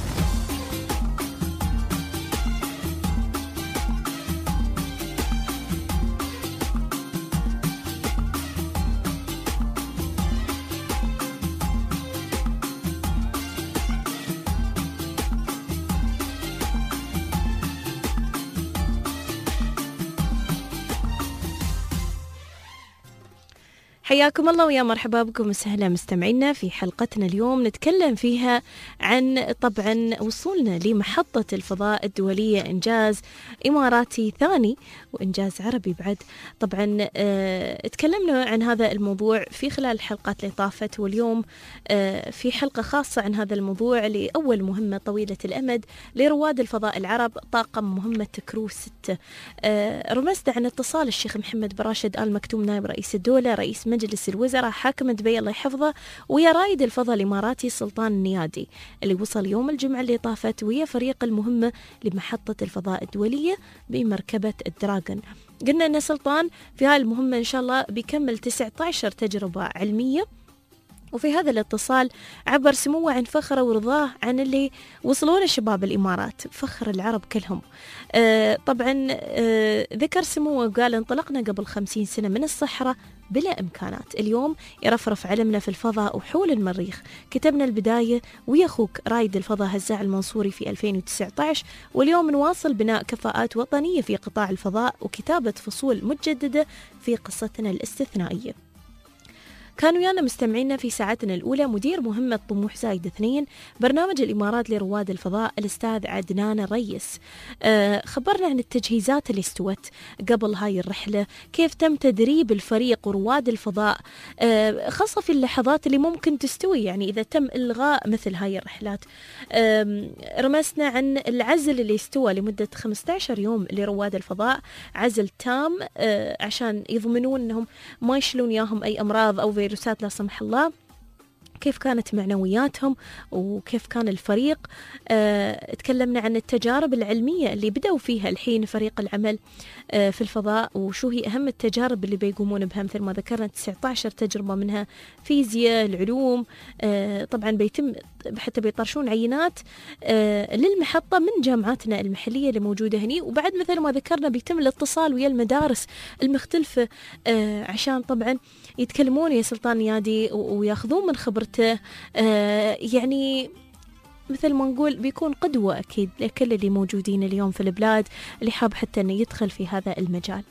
حياكم الله ويا مرحبا بكم وسهلا مستمعينا في حلقتنا اليوم نتكلم فيها عن طبعا وصولنا لمحطة الفضاء الدولية، إنجاز إماراتي ثاني وإنجاز عربي بعد. طبعا تكلمنا عن هذا الموضوع في خلال الحلقات اللي طافت، واليوم في حلقة خاصة عن هذا الموضوع لأول مهمة طويلة الأمد لرواد الفضاء العرب، طاقم مهمة كرو 6. رمزنا عن اتصال الشيخ محمد بن راشد آل مكتوم نائب رئيس الدولة رئيس مجلس الوزراء حاكم دبي الله يحفظه، ويا رائد الفضاء الإماراتي سلطان النيادي اللي وصل يوم الجمعة اللي طافت ويا فريق المهمة لمحطة الفضاء الدولية بمركبة الدراجون. قلنا أن سلطان في هاي المهمة إن شاء الله بيكمل 19 تجربة علمية، وفي هذا الاتصال عبر سموه عن فخره ورضاه عن اللي وصلوا له شباب الإمارات، فخر العرب كلهم. طبعا ذكر سموه وقال انطلقنا قبل 50 سنة من الصحراء بلا إمكانات، اليوم يرفرف علمنا في الفضاء وحول المريخ، كتبنا البداية ويا أخوك رايد الفضاء هزاع المنصوري في 2019، واليوم نواصل بناء كفاءات وطنية في قطاع الفضاء وكتابة فصول متجددة في قصتنا الاستثنائية. كانوا ويانا مستمعينا في ساعتنا الأولى مدير مهمة طموح زايد 2 برنامج الإمارات لرواد الفضاء الأستاذ عدنان الريس. خبرنا عن التجهيزات اللي استوت قبل هاي الرحلة، كيف تم تدريب الفريق ورواد الفضاء خاصة في اللحظات اللي ممكن تستوي، يعني إذا تم إلغاء مثل هاي الرحلات. رمسنا عن العزل اللي استوى لمدة 15 يوم لرواد الفضاء، عزل تام عشان يضمنون أنهم ما يشلون ياهم أي أمراض أو فيروسات لا سمح الله. كيف كانت معنوياتهم وكيف كان الفريق. تكلمنا عن التجارب العلمية اللي بدأوا فيها الحين فريق العمل في الفضاء، وشو هي أهم التجارب اللي بيقومون بها. مثل ما ذكرنا 19 تجربة منها فيزياء، العلوم، طبعا بيتم حتى بيطرشون عينات للمحطة من جامعاتنا المحلية اللي موجودة هني. وبعد مثل ما ذكرنا بيتم الاتصال ويا المدارس المختلفة عشان طبعا يتكلمون يا سلطان نيادي وياخذون من خبرته. يعني مثل ما نقول بيكون قدوة أكيد لكل اللي موجودين اليوم في البلاد اللي حاب حتى أنه يدخل في هذا المجال.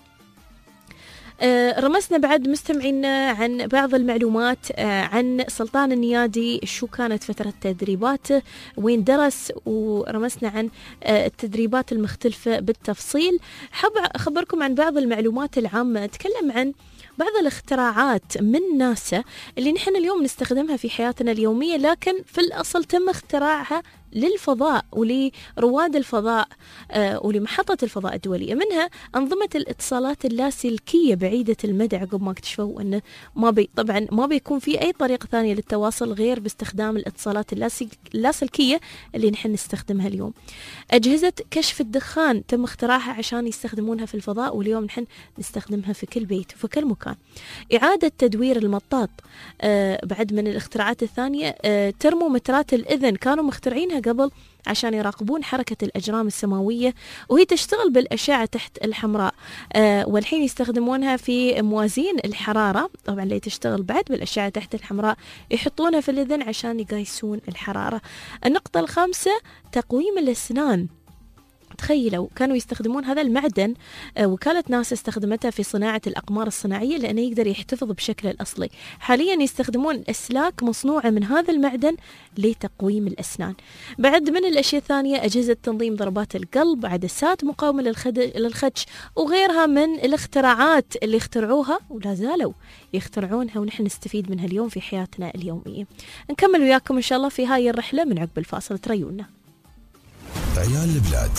رمسنا بعد مستمعينا عن بعض المعلومات عن سلطان النيادي، شو كانت فترة تدريباته، وين درس، ورمسنا عن التدريبات المختلفة بالتفصيل. حاب أخبركم عن بعض المعلومات العامة. أتكلم عن بعض الاختراعات من ناسا اللي نحن اليوم نستخدمها في حياتنا اليومية، لكن في الأصل تم اختراعها للفضاء ولرواد الفضاء ولمحطة الفضاء الدولية. منها أنظمة الاتصالات اللاسلكية بعيدة المدى، عقب ما اكتشفوا أنه طبعا ما بيكون في أي طريقة ثانية للتواصل غير باستخدام الاتصالات اللاسلكية اللي نحن نستخدمها اليوم. أجهزة كشف الدخان تم اختراعها عشان يستخدمونها في الفضاء، واليوم نحن نستخدمها في كل بيت وفي كل مكان. إعادة تدوير المطاط بعد من الاختراعات الثانية. ترمومترات الإذن كانوا مخترعينها قبل عشان يراقبون حركة الأجرام السماوية، وهي تشتغل بالأشعة تحت الحمراء، والحين يستخدمونها في موازين الحرارة، طبعا اللي تشتغل بعد بالأشعة تحت الحمراء يحطونها في الإذن عشان يقايسون الحرارة. النقطة الخامسة تقويم الأسنان. تخيلوا كانوا يستخدمون هذا المعدن، وكالة ناسا استخدمتها في صناعة الأقمار الصناعية لأنه يقدر يحتفظ بشكله الأصلي. حاليا يستخدمون أسلاك مصنوعة من هذا المعدن لتقويم الأسنان. بعد من الأشياء الثانية أجهزة تنظيم ضربات القلب، عدسات مقاومة للخدش، وغيرها من الاختراعات اللي اخترعوها ولا زالوا يخترعونها ونحن نستفيد منها اليوم في حياتنا اليومية. نكمل وياكم إن شاء الله في هاي الرحلة من عقب الفاصل. تريونا عيال البلاد.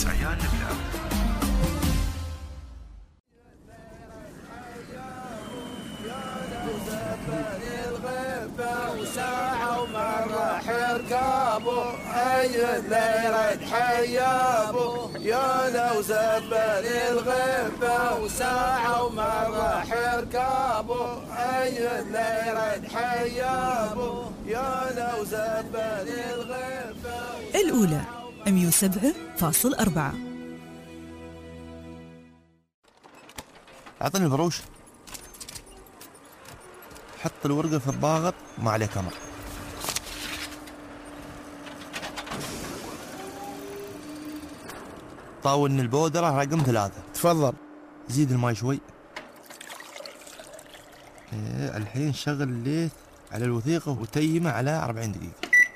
وساعة ومرة حركابو أي الليل حيابو يا لو زبل الغفة وساعة ومرة حركابو أي الليل حيابو يا لو زبل الغفة. الأولى 107.4. أعطني البروش، حط الورقة في الضاغط ما عليه كمر. طاولني البودرة رقم 3. تفضل. زيد الماي شوي. الحين شغل الليث على الوثيقة وتيمه على 40 دقيقة.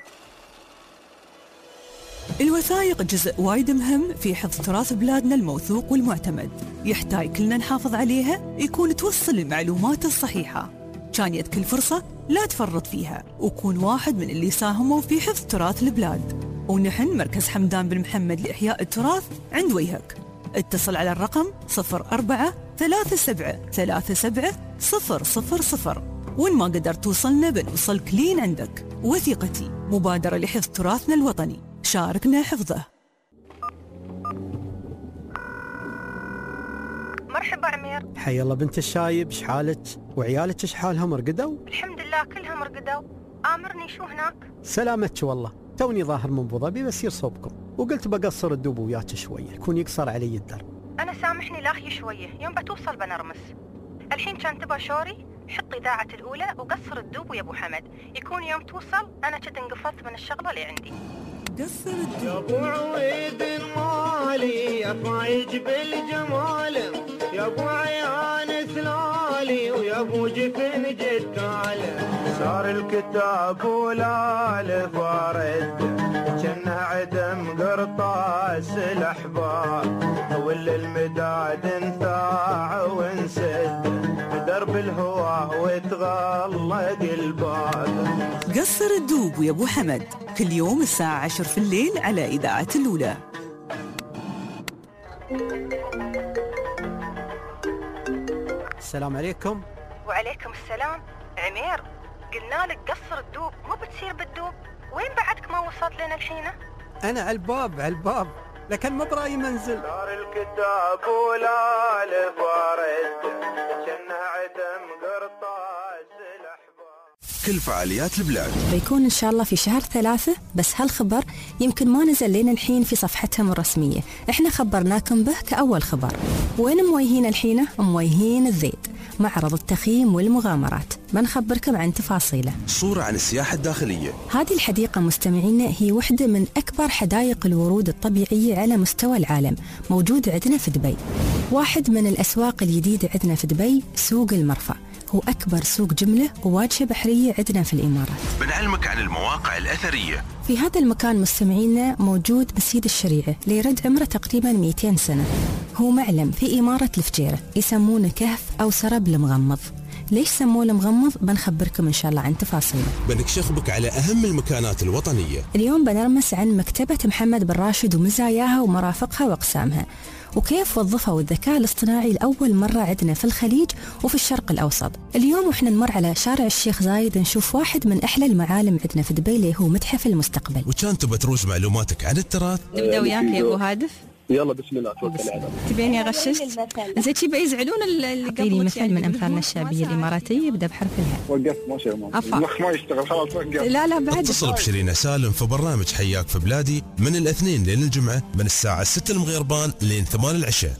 الوثائق جزء وايد مهم في حفظ تراث بلادنا الموثوق والمعتمد، يحتاج كلنا نحافظ عليها، يكون توصل المعلومات الصحيحة. كان يد كل فرصة لا تفرط فيها، وكون واحد من اللي ساهموا في حفظ تراث البلاد. ونحن مركز حمدان بن محمد لإحياء التراث عند وجهك. اتصل على الرقم 043737 وإن ما قدرت توصلنا بنوصلك لين عندك. وثيقتي مبادرة لحفظ تراثنا الوطني، شاركنا حفظه. مرحبا عمير. حي الله بنت الشايب، شحالك وعيالك شحالهم رقدوا؟ الحمد لله كلهم رقدوا. آمرني شو هناك؟ سلامتك والله، توني ظاهر من ابو ظبي بسير صوبكم، وقلت بقصر الدوب وياك شويه، يكون يقصر علي الدرب. انا سامحني لاخي شويه، يوم بتوصل بنرمس. الحين كان تبى شوري، حط إذاعة الأولى وقصر الدوب ويا أبو حمد، يكون يوم توصل أنا كنت انقفلت من الشغلة اللي عندي. قصر الدوب يا أبو عويد المالي، يا فايج بالجمال، يا أبو عيان سلالي، ويا أبو جفن جدال. صار الكتاب ولا الفارد، جنه عدم قرطاس الأحباب، واللي المداد انثاع وانسد بدرب الهوى وتغلق الباب. قصر الدوب ويا أبو حمد كل يوم الساعة 10 في الليل على إذاعة الأولى. السلام عليكم. وعليكم السلام. عمير قلنا لك قصر الدوب مو بتصير بالدوب. وين بعدك ما وصلت لنا الحين؟ انا على الباب لكن ما براي منزل. دار الكتاب ولا البارد كأنها عدم قرطاس الأحباب. كل فعاليات البلاد بيكون إن شاء الله في شهر 3، بس هالخبر يمكن ما نزل لنا الحين في صفحتهم الرسمية. إحنا خبرناكم به كأول خبر. وين مويهين الحين؟ مويهين الذيد، معرض التخييم والمغامرات، بنخبركم عن تفاصيله. صورة عن السياحة الداخلية. هذه الحديقة مستمعينا هي واحدة من أكبر حدائق الورود الطبيعية على مستوى العالم، موجود عندنا في دبي. واحد من الأسواق الجديدة عندنا في دبي سوق المرفأ، هو أكبر سوق جملة وواجهة بحرية عندنا في الإمارات. بنعلمك عن المواقع الأثرية. في هذا المكان مستمعينا موجود مسجد الشريعة ليرد عمره تقريبا 200 سنة. هو معلم في إمارة الفجيرة، يسمونه كهف أو سرب المغمض. ليش سموه المغمض؟ بنخبركم إن شاء الله عن تفاصيله. بنكشف بك على أهم المكانات الوطنية. اليوم بنرمس عن مكتبة محمد بن راشد ومزاياها ومرافقها وأقسامها، وكيف وظفوا الذكاء الاصطناعي لأول مرة عندنا في الخليج وفي الشرق الأوسط. اليوم وإحنا نمر على شارع الشيخ زايد نشوف واحد من أحلى المعالم عندنا في دبي اللي هو متحف المستقبل. وكان تبى تروج معلوماتك عن التراث؟ نبدأ وياك يا أبو هادف. يلا بسم الله توكل على الله. تبيني غششت؟ زين شي بيزعلون اللي قبل مثل من أمثالنا الشعبية الإماراتية يبدأ بحرف الهاء. وقفت ماشي المخ ما يشتغل خلاص وقف. لا بعد. اتصل بشيرين سالم في برنامج حياك في بلادي من الاثنين لين الجمعة من الساعة 6 المغربان لين 8 العشاء.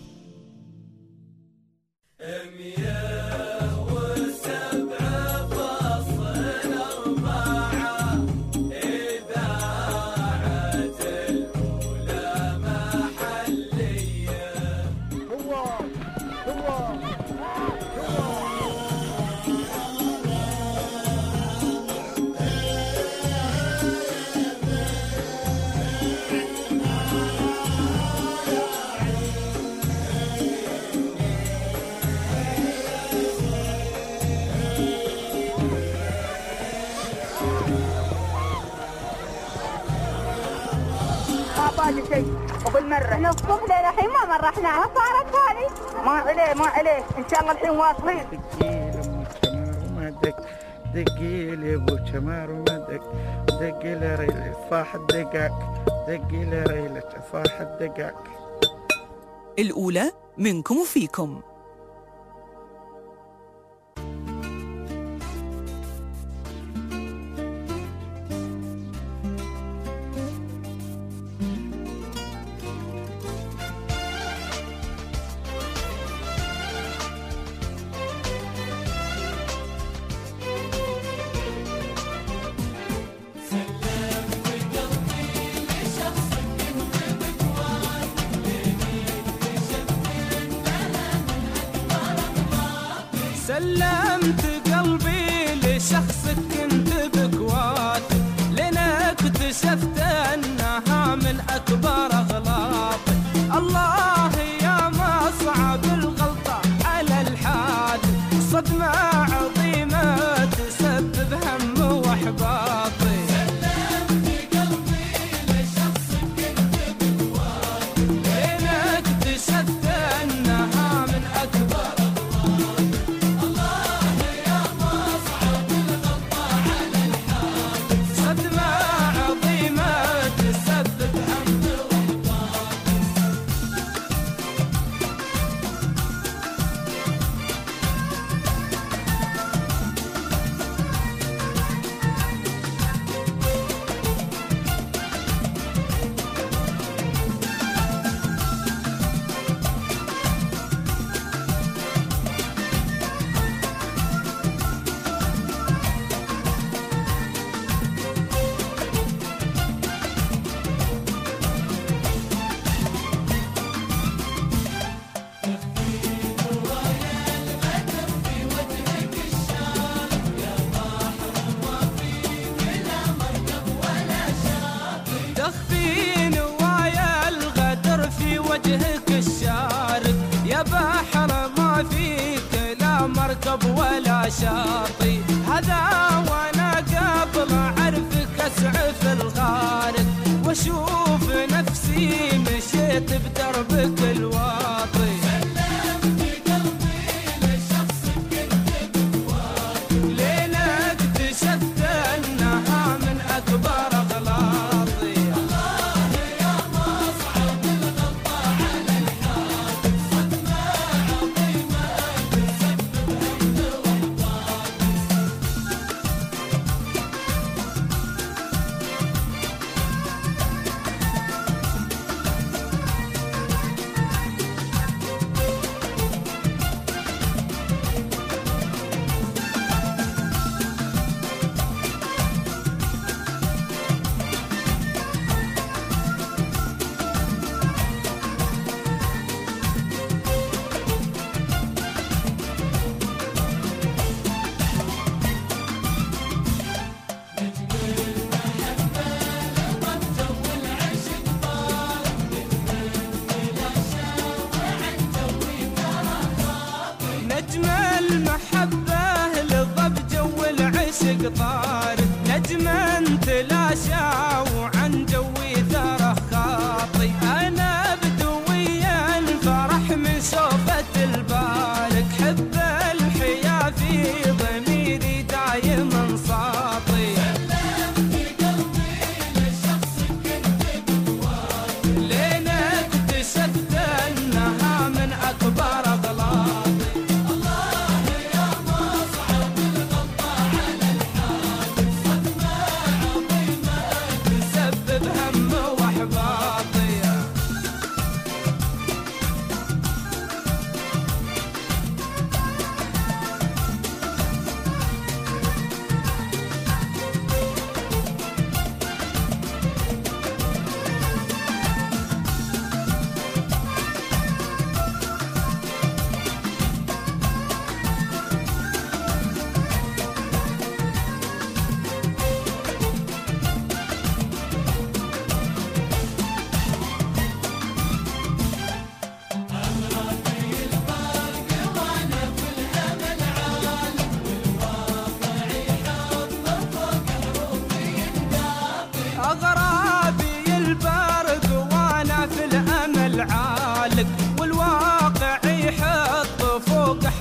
شيء وبالمرة احنا الصبح للحين ما مرحنا، ما صارت هذه. ما عليه ان شاء الله الحين واصلين. دقي لي ابو شمار وما دقي لي ريلي صاح الدقاق، دقي لي ريلي صاح الدقاق. الأولى منكم وفيكم. سلمت قلبي لشخصك كنت بكوات، لنا اكتشفت انها من اكبر اغلاطي. الله يا ما صعب الغلطة على الحال، صدمة عظيمة تسبب هم واحباطي. سلمت قلبي لشخصك كنت بكوات، لنا اكتشفت انها من اكبر وجهك الشارد يا بحر ما فيك لا مركب ولا شاطئ. هذا وانا قبل اعرفك اسعف الغارق، واشوف نفسي مشيت بدربك الواطي. سلمت قلبي لشخصك كنت بكواتي، ليلة اكتشفت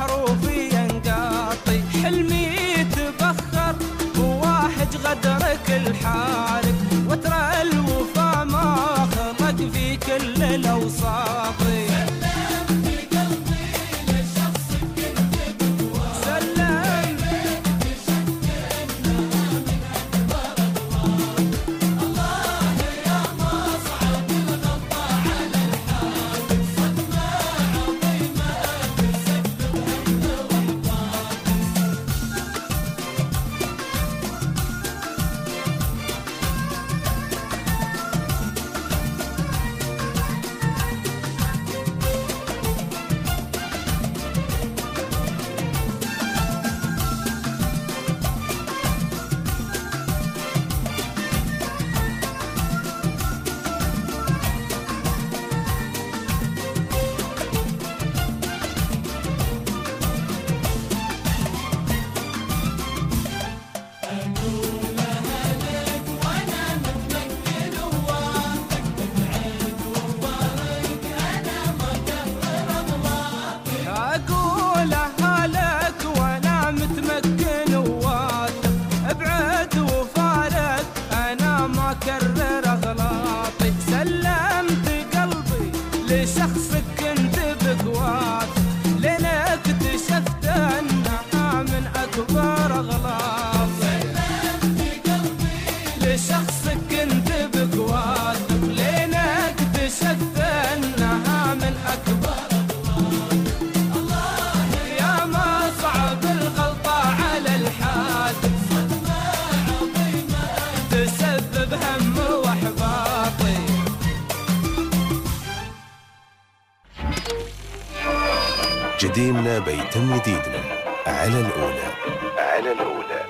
حروفي ينقاطي حلمي تبخر وواحد غدرك الحارق وترى الوفا ما خلق في كل الأوساط جديمنا بيتم جديدنا على الأولى. على الأولى.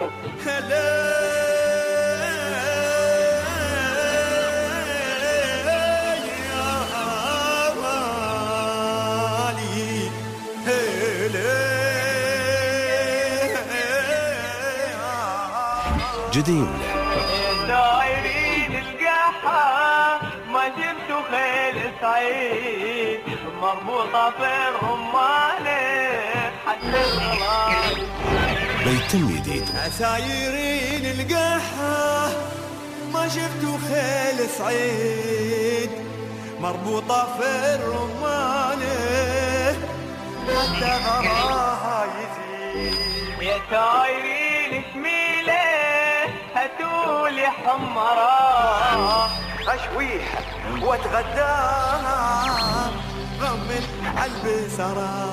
جديمنا دايرين القحة ما جبتوا خيل سعيد مربوطة في الرمانة حتى الغلال بيتم جديد. عسايرين القحة ما شفتوا خيل سعيد مربوطة في الرمانة حتى غراها يزيد يا سايرين شميلة هاتولي حمراء أشويها واتغداها غمن عالبسرة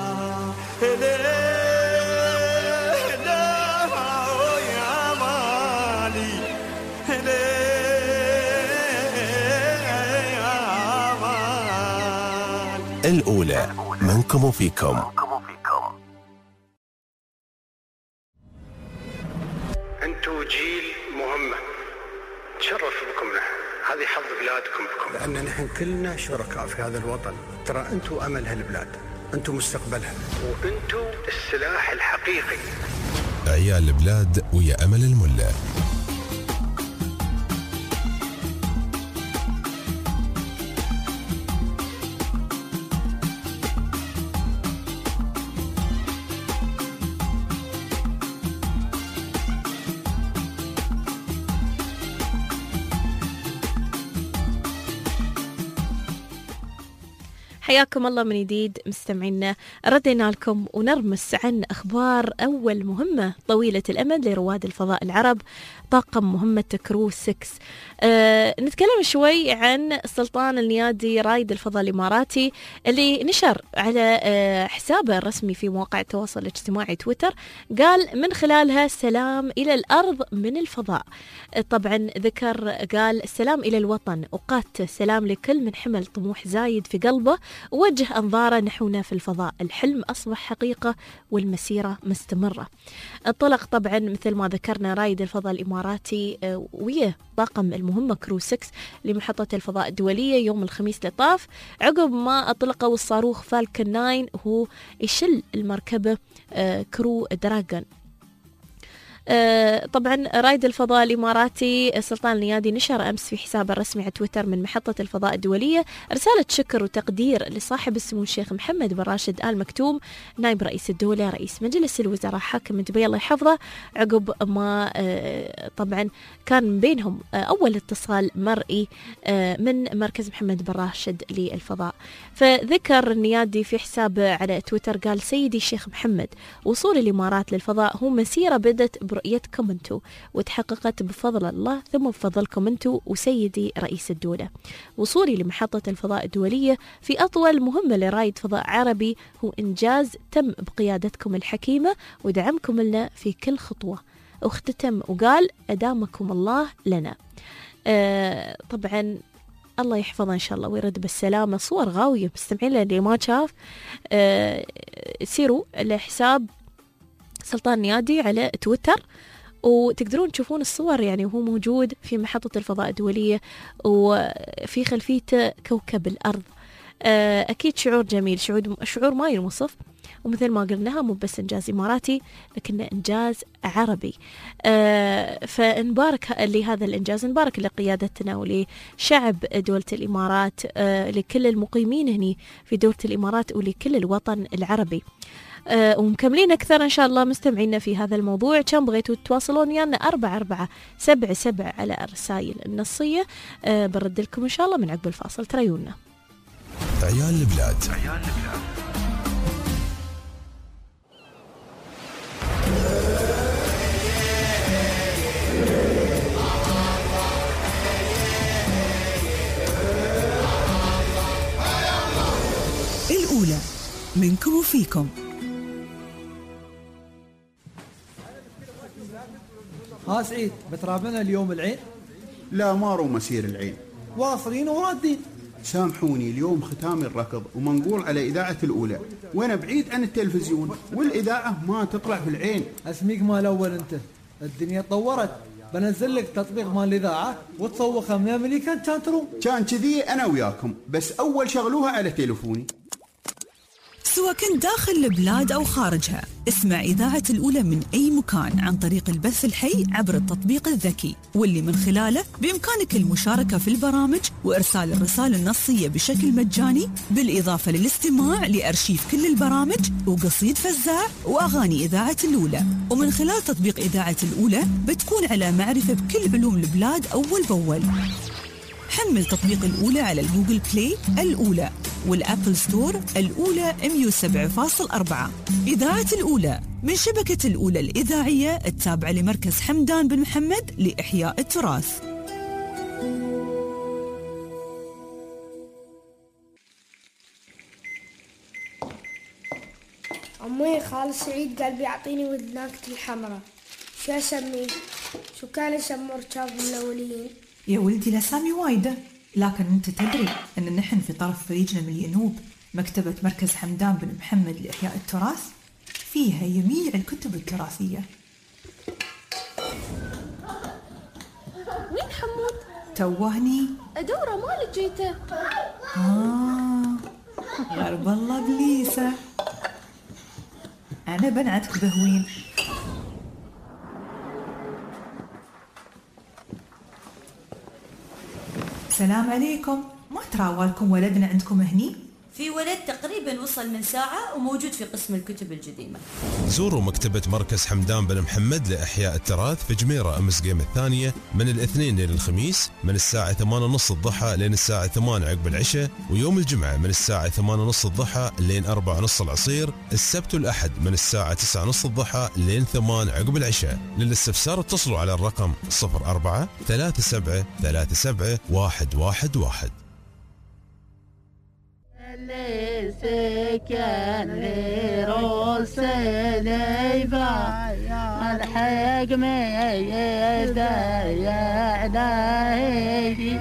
يا مالي يا مال. الأولى منكم وفيكم. أنتوا جيل مهمة تشرف بكم نحن، هذه حظ بلادكم بكم، لأن نحن كلنا شركاء في هذا الوطن. ترى أنتوا أمل هالبلاد، أنتوا مستقبلها، وأنتوا السلاح الحقيقي. عيال البلاد ويا أمل الملا. حياكم الله من جديد مستمعينا. ردينا لكم ونرمس عن أخبار أول مهمة طويلة الأمد لرواد الفضاء العرب، طاقم مهمة كرو 6. نتكلم شوي عن سلطان النيادي رائد الفضاء الإماراتي اللي نشر على حسابه الرسمي في مواقع التواصل الاجتماعي تويتر، قال من خلالها سلام إلى الأرض من الفضاء. طبعا ذكر قال السلام إلى الوطن، أوقات سلام لكل من حمل طموح زايد في قلبه ووجه أنظاره نحونا في الفضاء. الحلم أصبح حقيقة والمسيرة مستمرة. انطلق طبعا مثل ما ذكرنا رائد الفضاء الإماراتي ويا طاقم المهمة كرو 6 لمحطة الفضاء الدولية يوم الخميس اللي طاف، عقب ما أطلقوا الصاروخ فالكون 9 وهو يشل المركبة كرو دراجون. طبعا رائد الفضاء الإماراتي سلطان النيادي نشر أمس في حسابه الرسمي على تويتر من محطة الفضاء الدولية رسالة شكر وتقدير لصاحب السمو الشيخ محمد بن راشد آل مكتوم نائب رئيس الدولة رئيس مجلس الوزراء حاكم دبي الله يحفظه، عقب ما طبعا كان بينهم أول اتصال مرئي من مركز محمد بن راشد للفضاء. فذكر النيادي في حسابه على تويتر قال: سيدي الشيخ محمد، وصول الإمارات للفضاء هو مسيرة بدت برؤيتكم انتو وتحققت بفضل الله ثم بفضلكم انتو وسيدي رئيس الدولة. وصولي لمحطة الفضاء الدولية في أطول مهمة لرائد فضاء عربي هو إنجاز تم بقيادتكم الحكيمة ودعمكم لنا في كل خطوة. واختتم وقال: أدامكم الله لنا. طبعا الله يحفظه إن شاء الله ويرد بالسلامة. صور غاوية مستمعين اللي ما شاف سيروا لحساب سلطان النيادي على تويتر وتقدرون تشوفون الصور، يعني وهو موجود في محطة الفضاء الدولية وفي خلفيته كوكب الأرض. أكيد شعور جميل، شعور ما ينوصف، ومثل ما قلناها مو بس إنجاز إماراتي لكنه إنجاز عربي. فنبارك لهذا الإنجاز، نبارك لقيادتنا ولشعب دولة الإمارات، لكل المقيمين هني في دولة الإمارات ولكل الوطن العربي. ومكملين أكثر إن شاء الله مستمعينا في هذا الموضوع. كان بغيتوا تواصلون ويانا 4477 على الرسائل النصية، برد لكم إن شاء الله من عقب الفاصل. تريونا عيال البلاد. الأولى منكم وفيكم. ها سعيد، بترابنا اليوم العين؟ لا، ما رو مسير العين، واصلين ورادين. سامحوني، اليوم ختام الركض ومنقول على إذاعة الأولى، وأنا بعيد عن التلفزيون والإذاعة ما تطلع في العين. اسميك مال أول أنت، الدنيا تطورت، بنزل لك تطبيق مال الإذاعة وتصوخها من أمريكا كان تروم. كان كذي أنا وياكم، بس أول شغلوها على تليفوني. سواء كنت داخل البلاد أو خارجها، اسمع إذاعة الأولى من أي مكان عن طريق البث الحي عبر التطبيق الذكي، واللي من خلاله بإمكانك المشاركة في البرامج وإرسال الرسائل النصية بشكل مجاني، بالإضافة للاستماع لأرشيف كل البرامج وقصيد فزاع وأغاني إذاعة الأولى. ومن خلال تطبيق إذاعة الأولى بتكون على معرفة بكل علوم البلاد أول بأول. حمل تطبيق الأولى على الجوجل بلاي الأولى والأبل ستور الأولى 107.4. إذاعة الأولى من شبكة الأولى الإذاعية التابعة لمركز حمدان بن محمد لإحياء التراث. أمي خالد سعيد قال بيعطيني ودناكتي الحمراء، شو أسميه؟ شو كان يسموا ركاب الأوليين؟ يا ولدي الأسامي وايدة، لكن أنت تدري أن نحن في طرف فريجنا من الينوب مكتبة مركز حمدان بن محمد لإحياء التراث، فيها جميع الكتب التراثية. وين حمود؟ توهني أدوره ما لقيته. غرب الله بليسة، أنا بنعتك بهوين. السلام عليكم، ما تراوالكم ولدنا عندكم هني؟ في ولد تقريبا وصل من ساعة وموجود في قسم الكتب القديمة. زوروا مكتبة مركز حمدان بن محمد لإحياء التراث في جميرة أمس قيم الثانية من الاثنين لين الخميس من الساعة 8:30 الضحى لين الساعة 8 عقب العشاء، ويوم الجمعة من الساعة 8:30 الضحى لين 4:30 العصير، السبت والأحد من الساعة 9:30 الضحى لين 8 عقب العشاء. للاستفسار اتصلوا على الرقم 04 37 37 111. سكن لروس ليبا الحق ميدا يا داهي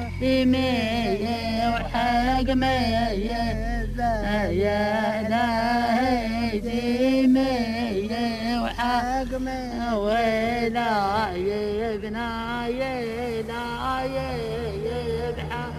وحق ميدا يا داهي وحق ميدا ولا يبنا يلا يبحى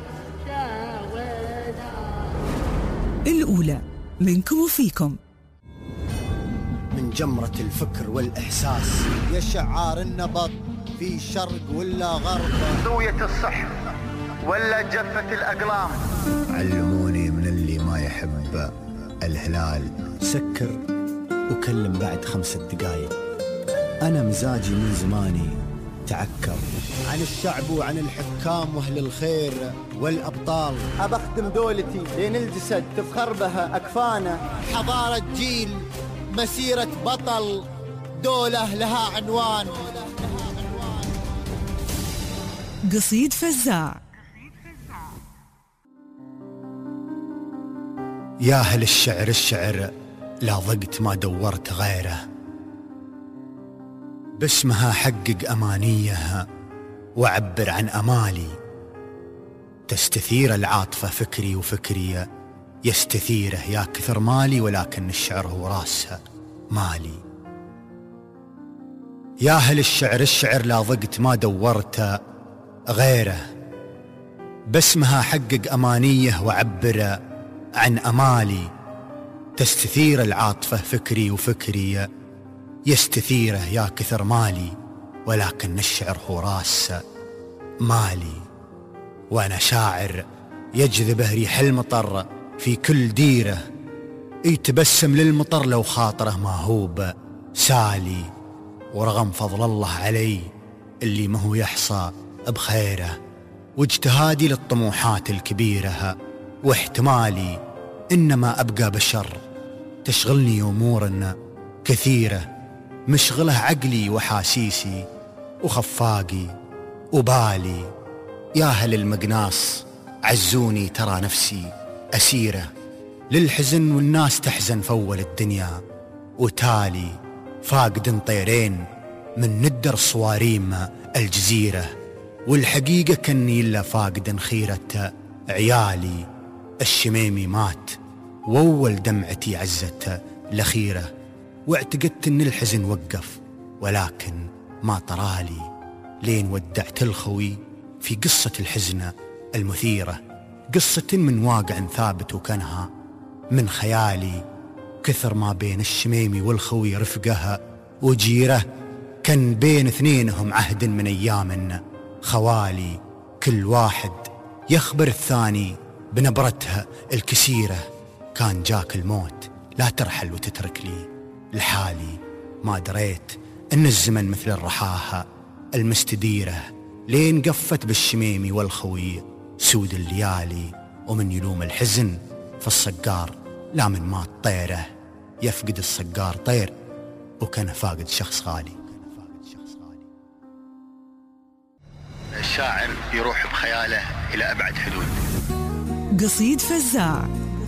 الأولى منكم وفيكم. من جمرة الفكر والإحساس. يا شعار النبض في شرق ولا غرب، زوية الصح ولا جفة الأقلام. علموني من اللي ما يحب الهلال سكر وكلم بعد 5 دقايق. أنا مزاجي من زماني تعكر عن الشعب وعن الحكام واهل الخير والأبطال. أبخدم دولتي لين الجسد تفخر بها أكفانه. حضارة جيل، مسيرة بطل، دولة لها عنوان. قصيد فزاع. يا أهل الشعر الشعر لا ضقت ما دورت غيره، باسمها حقق أمانيه وعبر عن أمالي. تستثير العاطفة فكري وفكري يستثيره، يا كثر مالي ولكن الشعر هو راسها مالي. يا أهل الشعر الشعر لا ضقت ما دورت غيره، باسمها حقق أمانيه وعبر عن أمالي. تستثير العاطفة فكري وفكري يستثيره، يا كثر مالي ولكن الشعر هو راس مالي. وأنا شاعر يجذبه ريح المطر في كل ديره، يتبسم للمطر لو خاطره ما هو سالي. ورغم فضل الله علي اللي ما هو يحصى بخيره، واجتهادي للطموحات الكبيرة واحتمالي، إنما أبقى بشر تشغلني أمور كثيرة، مشغله عقلي وحاسيسي وخفاقي وبالي. يا أهل المقناص عزوني ترى نفسي أسيرة للحزن، والناس تحزن فول الدنيا وتالي. فاقد طيرين من ندر صواريم الجزيرة، والحقيقة كني إلا فاقد خيرة عيالي. الشميمي مات وأول دمعتي عزت الأخيرة، واعتقدت إن الحزن وقف ولكن ما طرالي. لين ودعت الخوي في قصة الحزن المثيرة، قصة من واقع ثابت وكانها من خيالي. كثر ما بين الشميمي والخوي رفقها وجيره، كان بين اثنينهم عهد من أيام خوالي. كل واحد يخبر الثاني بنبرتها الكسيرة، كان جاك الموت لا ترحل وتترك لي لحالي. ما دريت إن الزمن مثل الرحاها المستديرة، لين قفت بالشميمي والخوي سود الليالي. ومن يلوم الحزن في الصقار لا من مات طيره، يفقد الصقار طير وكان فاقد شخص غالي. الشاعر يروح بخياله إلى أبعد حدود. قصيد فزاع.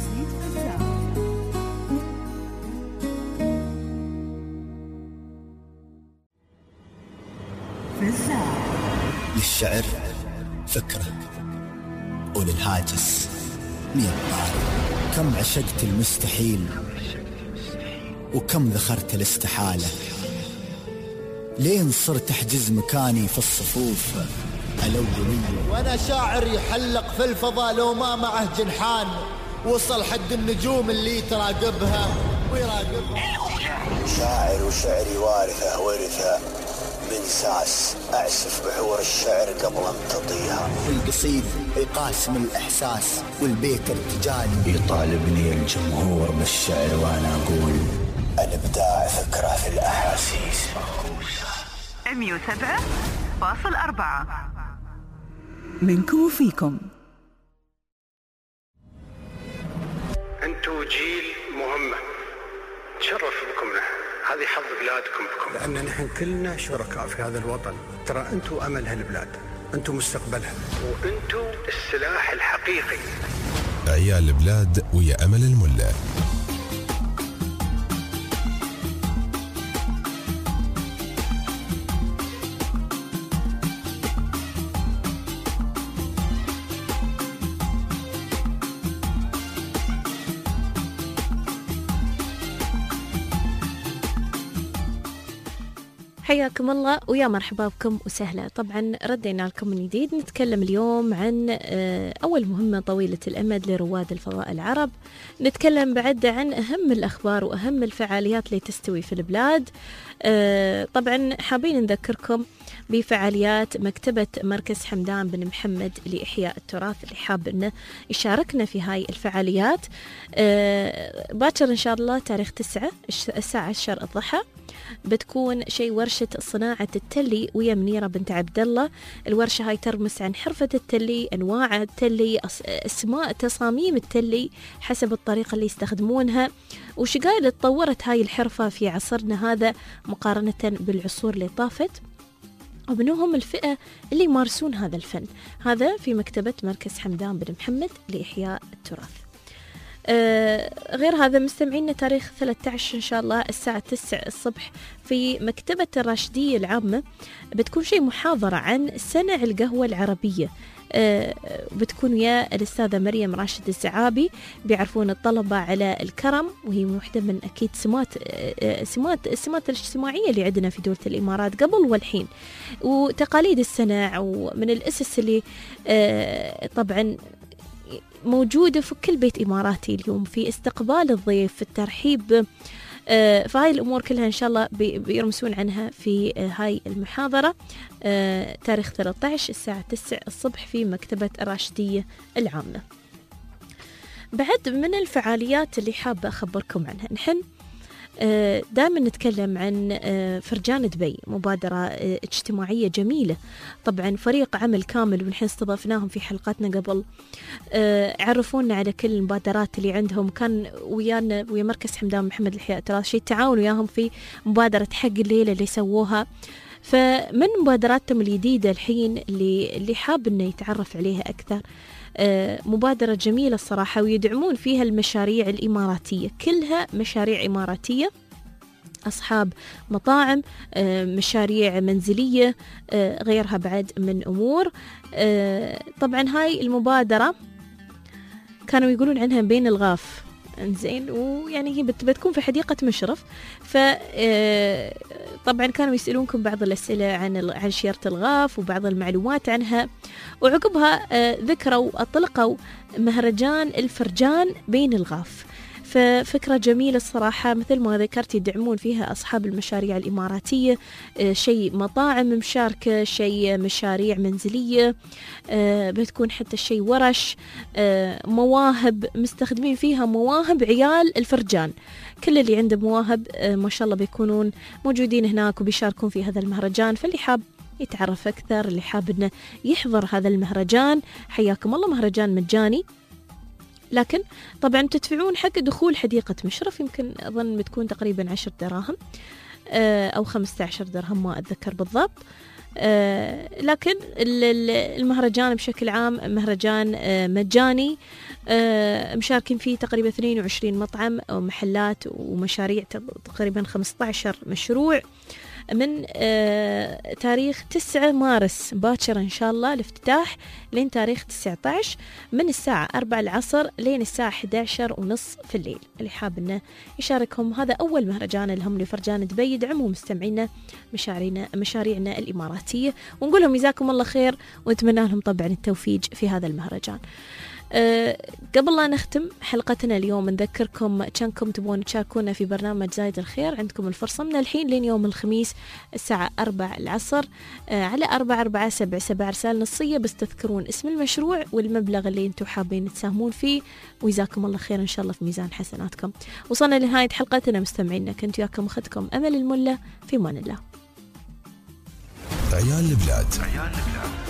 للشعر فكرة وللهاجس 100 طارق. كم عشقت المستحيل وكم ذخرت الاستحالة، لين صرت أحجز مكاني في الصفوف الأولية. وأنا شاعر يحلق في الفضاء لو ما معه جنحان، وصل حد النجوم اللي تراقبها ويراقبها. شاعر وشعري وارثة ورثة من ساس، أعسف بحور الشعر قبل أن تطيها. القصيد يقاسم الإحساس والبيت ارتجالي، يطالبني الجمهور بالشعر وأنا أقول الإبداع فكرة في الأحاسيس. 107.4 منكم وفيكم. أنتوا جيل مهمة، تشرف بكم نحن، هذه حظ بلادكم بكم، لأن نحن كلنا شركاء في هذا الوطن. ترى أنتوا أمل هالبلاد، أنتوا مستقبلها، وأنتوا السلاح الحقيقي. عيال البلاد ويا أمل الملا. حياكم الله ويا مرحبا بكم وسهلا. طبعا ردينا لكم من جديد. نتكلم اليوم عن أول مهمة طويلة الأمد لرواد الفضاء العرب. نتكلم بعد عن أهم الأخبار وأهم الفعاليات اللي تستوي في البلاد. طبعا حابين نذكركم بفعاليات مكتبة مركز حمدان بن محمد لإحياء التراث اللي حاب أنه يشاركنا في هاي الفعاليات. باكر إن شاء الله تاريخ 9 الساعة 10 الضحى بتكون شيء ورشة صناعة التلي ويا منيرة بنت عبد الله. الورشة هاي ترمس عن حرفة التلي، أنواع التلي، اسماء تصاميم التلي حسب الطريقة اللي يستخدمونها، وشقايل تطورت هاي الحرفة في عصرنا هذا مقارنة بالعصور اللي طافت، ومنهم الفئة اللي يمارسون هذا الفن. هذا في مكتبة مركز حمدان بن محمد لإحياء التراث. غير هذا مستمعينا تاريخ 13 إن شاء الله الساعة 9 الصبح في مكتبة الراشدية العامة بتكون شيء محاضرة عن صنع القهوة العربية. بتكون ويا الأستاذة مريم راشد الزعابي، بيعرفون الطلبة على الكرم، وهي واحدة من أكيد السمات الاجتماعية اللي عندنا في دولة الإمارات قبل والحين، وتقاليد الصنع، ومن الأسس اللي طبعا موجودة في كل بيت إماراتي اليوم في استقبال الضيف، في الترحيب. فهاي الأمور كلها إن شاء الله بيرمسون عنها في هاي المحاضرة تاريخ 13 الساعة 9 الصبح في مكتبة الراشدية العامة. بعد من الفعاليات اللي حابة أخبركم عنها، نحن دائما نتكلم عن فرجان دبي، مبادرة اجتماعية جميلة. طبعا فريق عمل كامل، ونحن استضفناهم في حلقاتنا قبل، عرفونا على كل المبادرات اللي عندهم. كان ويانا ويا مركز حمدان محمد لإحياء التراث شيء تعاون وياهم في مبادرة حق الليلة اللي سووها. فمن مبادراتهم الجديدة الحين اللي حاب انه يتعرف عليها أكثر، مبادرة جميلة الصراحة، ويدعمون فيها المشاريع الإماراتية، كلها مشاريع إماراتية، أصحاب مطاعم، مشاريع منزلية، غيرها بعد من أمور. طبعا هاي المبادرة كانوا يقولون عنها بين الغاف، انزين، ويعني هي بتكون في حديقة مشرف. ف طبعا كانوا يسألونكم بعض الأسئلة عن شيرة الغاف وبعض المعلومات عنها، وعقبها ذكروا أطلقوا مهرجان الفرجان بين الغاف. ففكرة جميلة الصراحة، مثل ما ذكرت يدعمون فيها أصحاب المشاريع الإماراتية، شيء مطاعم مشاركة، شيء مشاريع منزلية، بتكون حتى شيء ورش، مواهب مستخدمين فيها مواهب عيال الفرجان. كل اللي عنده مواهب ما شاء الله بيكونون موجودين هناك وبيشاركون في هذا المهرجان. فاللي حاب يتعرف أكثر، اللي حاب إنه يحضر هذا المهرجان، حياكم الله. مهرجان مجاني، لكن طبعا تدفعون حق دخول حديقة مشرف، يمكن أظن بتكون تقريبا 10 دراهم أو 15 درهم، ما أتذكر بالضبط. لكن المهرجان بشكل عام مهرجان مجاني، مشاركين فيه تقريبا 22 مطعم ومحلات ومشاريع، تقريبا 15 مشروع، من تاريخ 9 مارس باكر إن شاء الله الافتتاح، لين تاريخ 19 من الساعة 4 العصر لين الساعة 11:30 في الليل. اللي حاب إنه يشاركهم، هذا أول مهرجان لهم لفرجان دبي. يدعموا مستمعينا مشاريعنا الإماراتية، ونقول لهم جزاكم الله خير، ونتمنى لهم طبعا التوفيق في هذا المهرجان. قبل لا نختم حلقتنا اليوم نذكركم كانكم تبون تشاركونا في برنامج زايد الخير. عندكم الفرصة من الحين لين يوم الخميس الساعة 4 العصر على 4477 رسالة نصية، بس تذكرون اسم المشروع والمبلغ اللي انتم حابين تساهمون فيه، وجزاكم الله خير إن شاء الله في ميزان حسناتكم. وصلنا لنهاية حلقتنا مستمعينا، كنت وياكم أختكم أمل الملا، في أمان الله. عيال البلاد.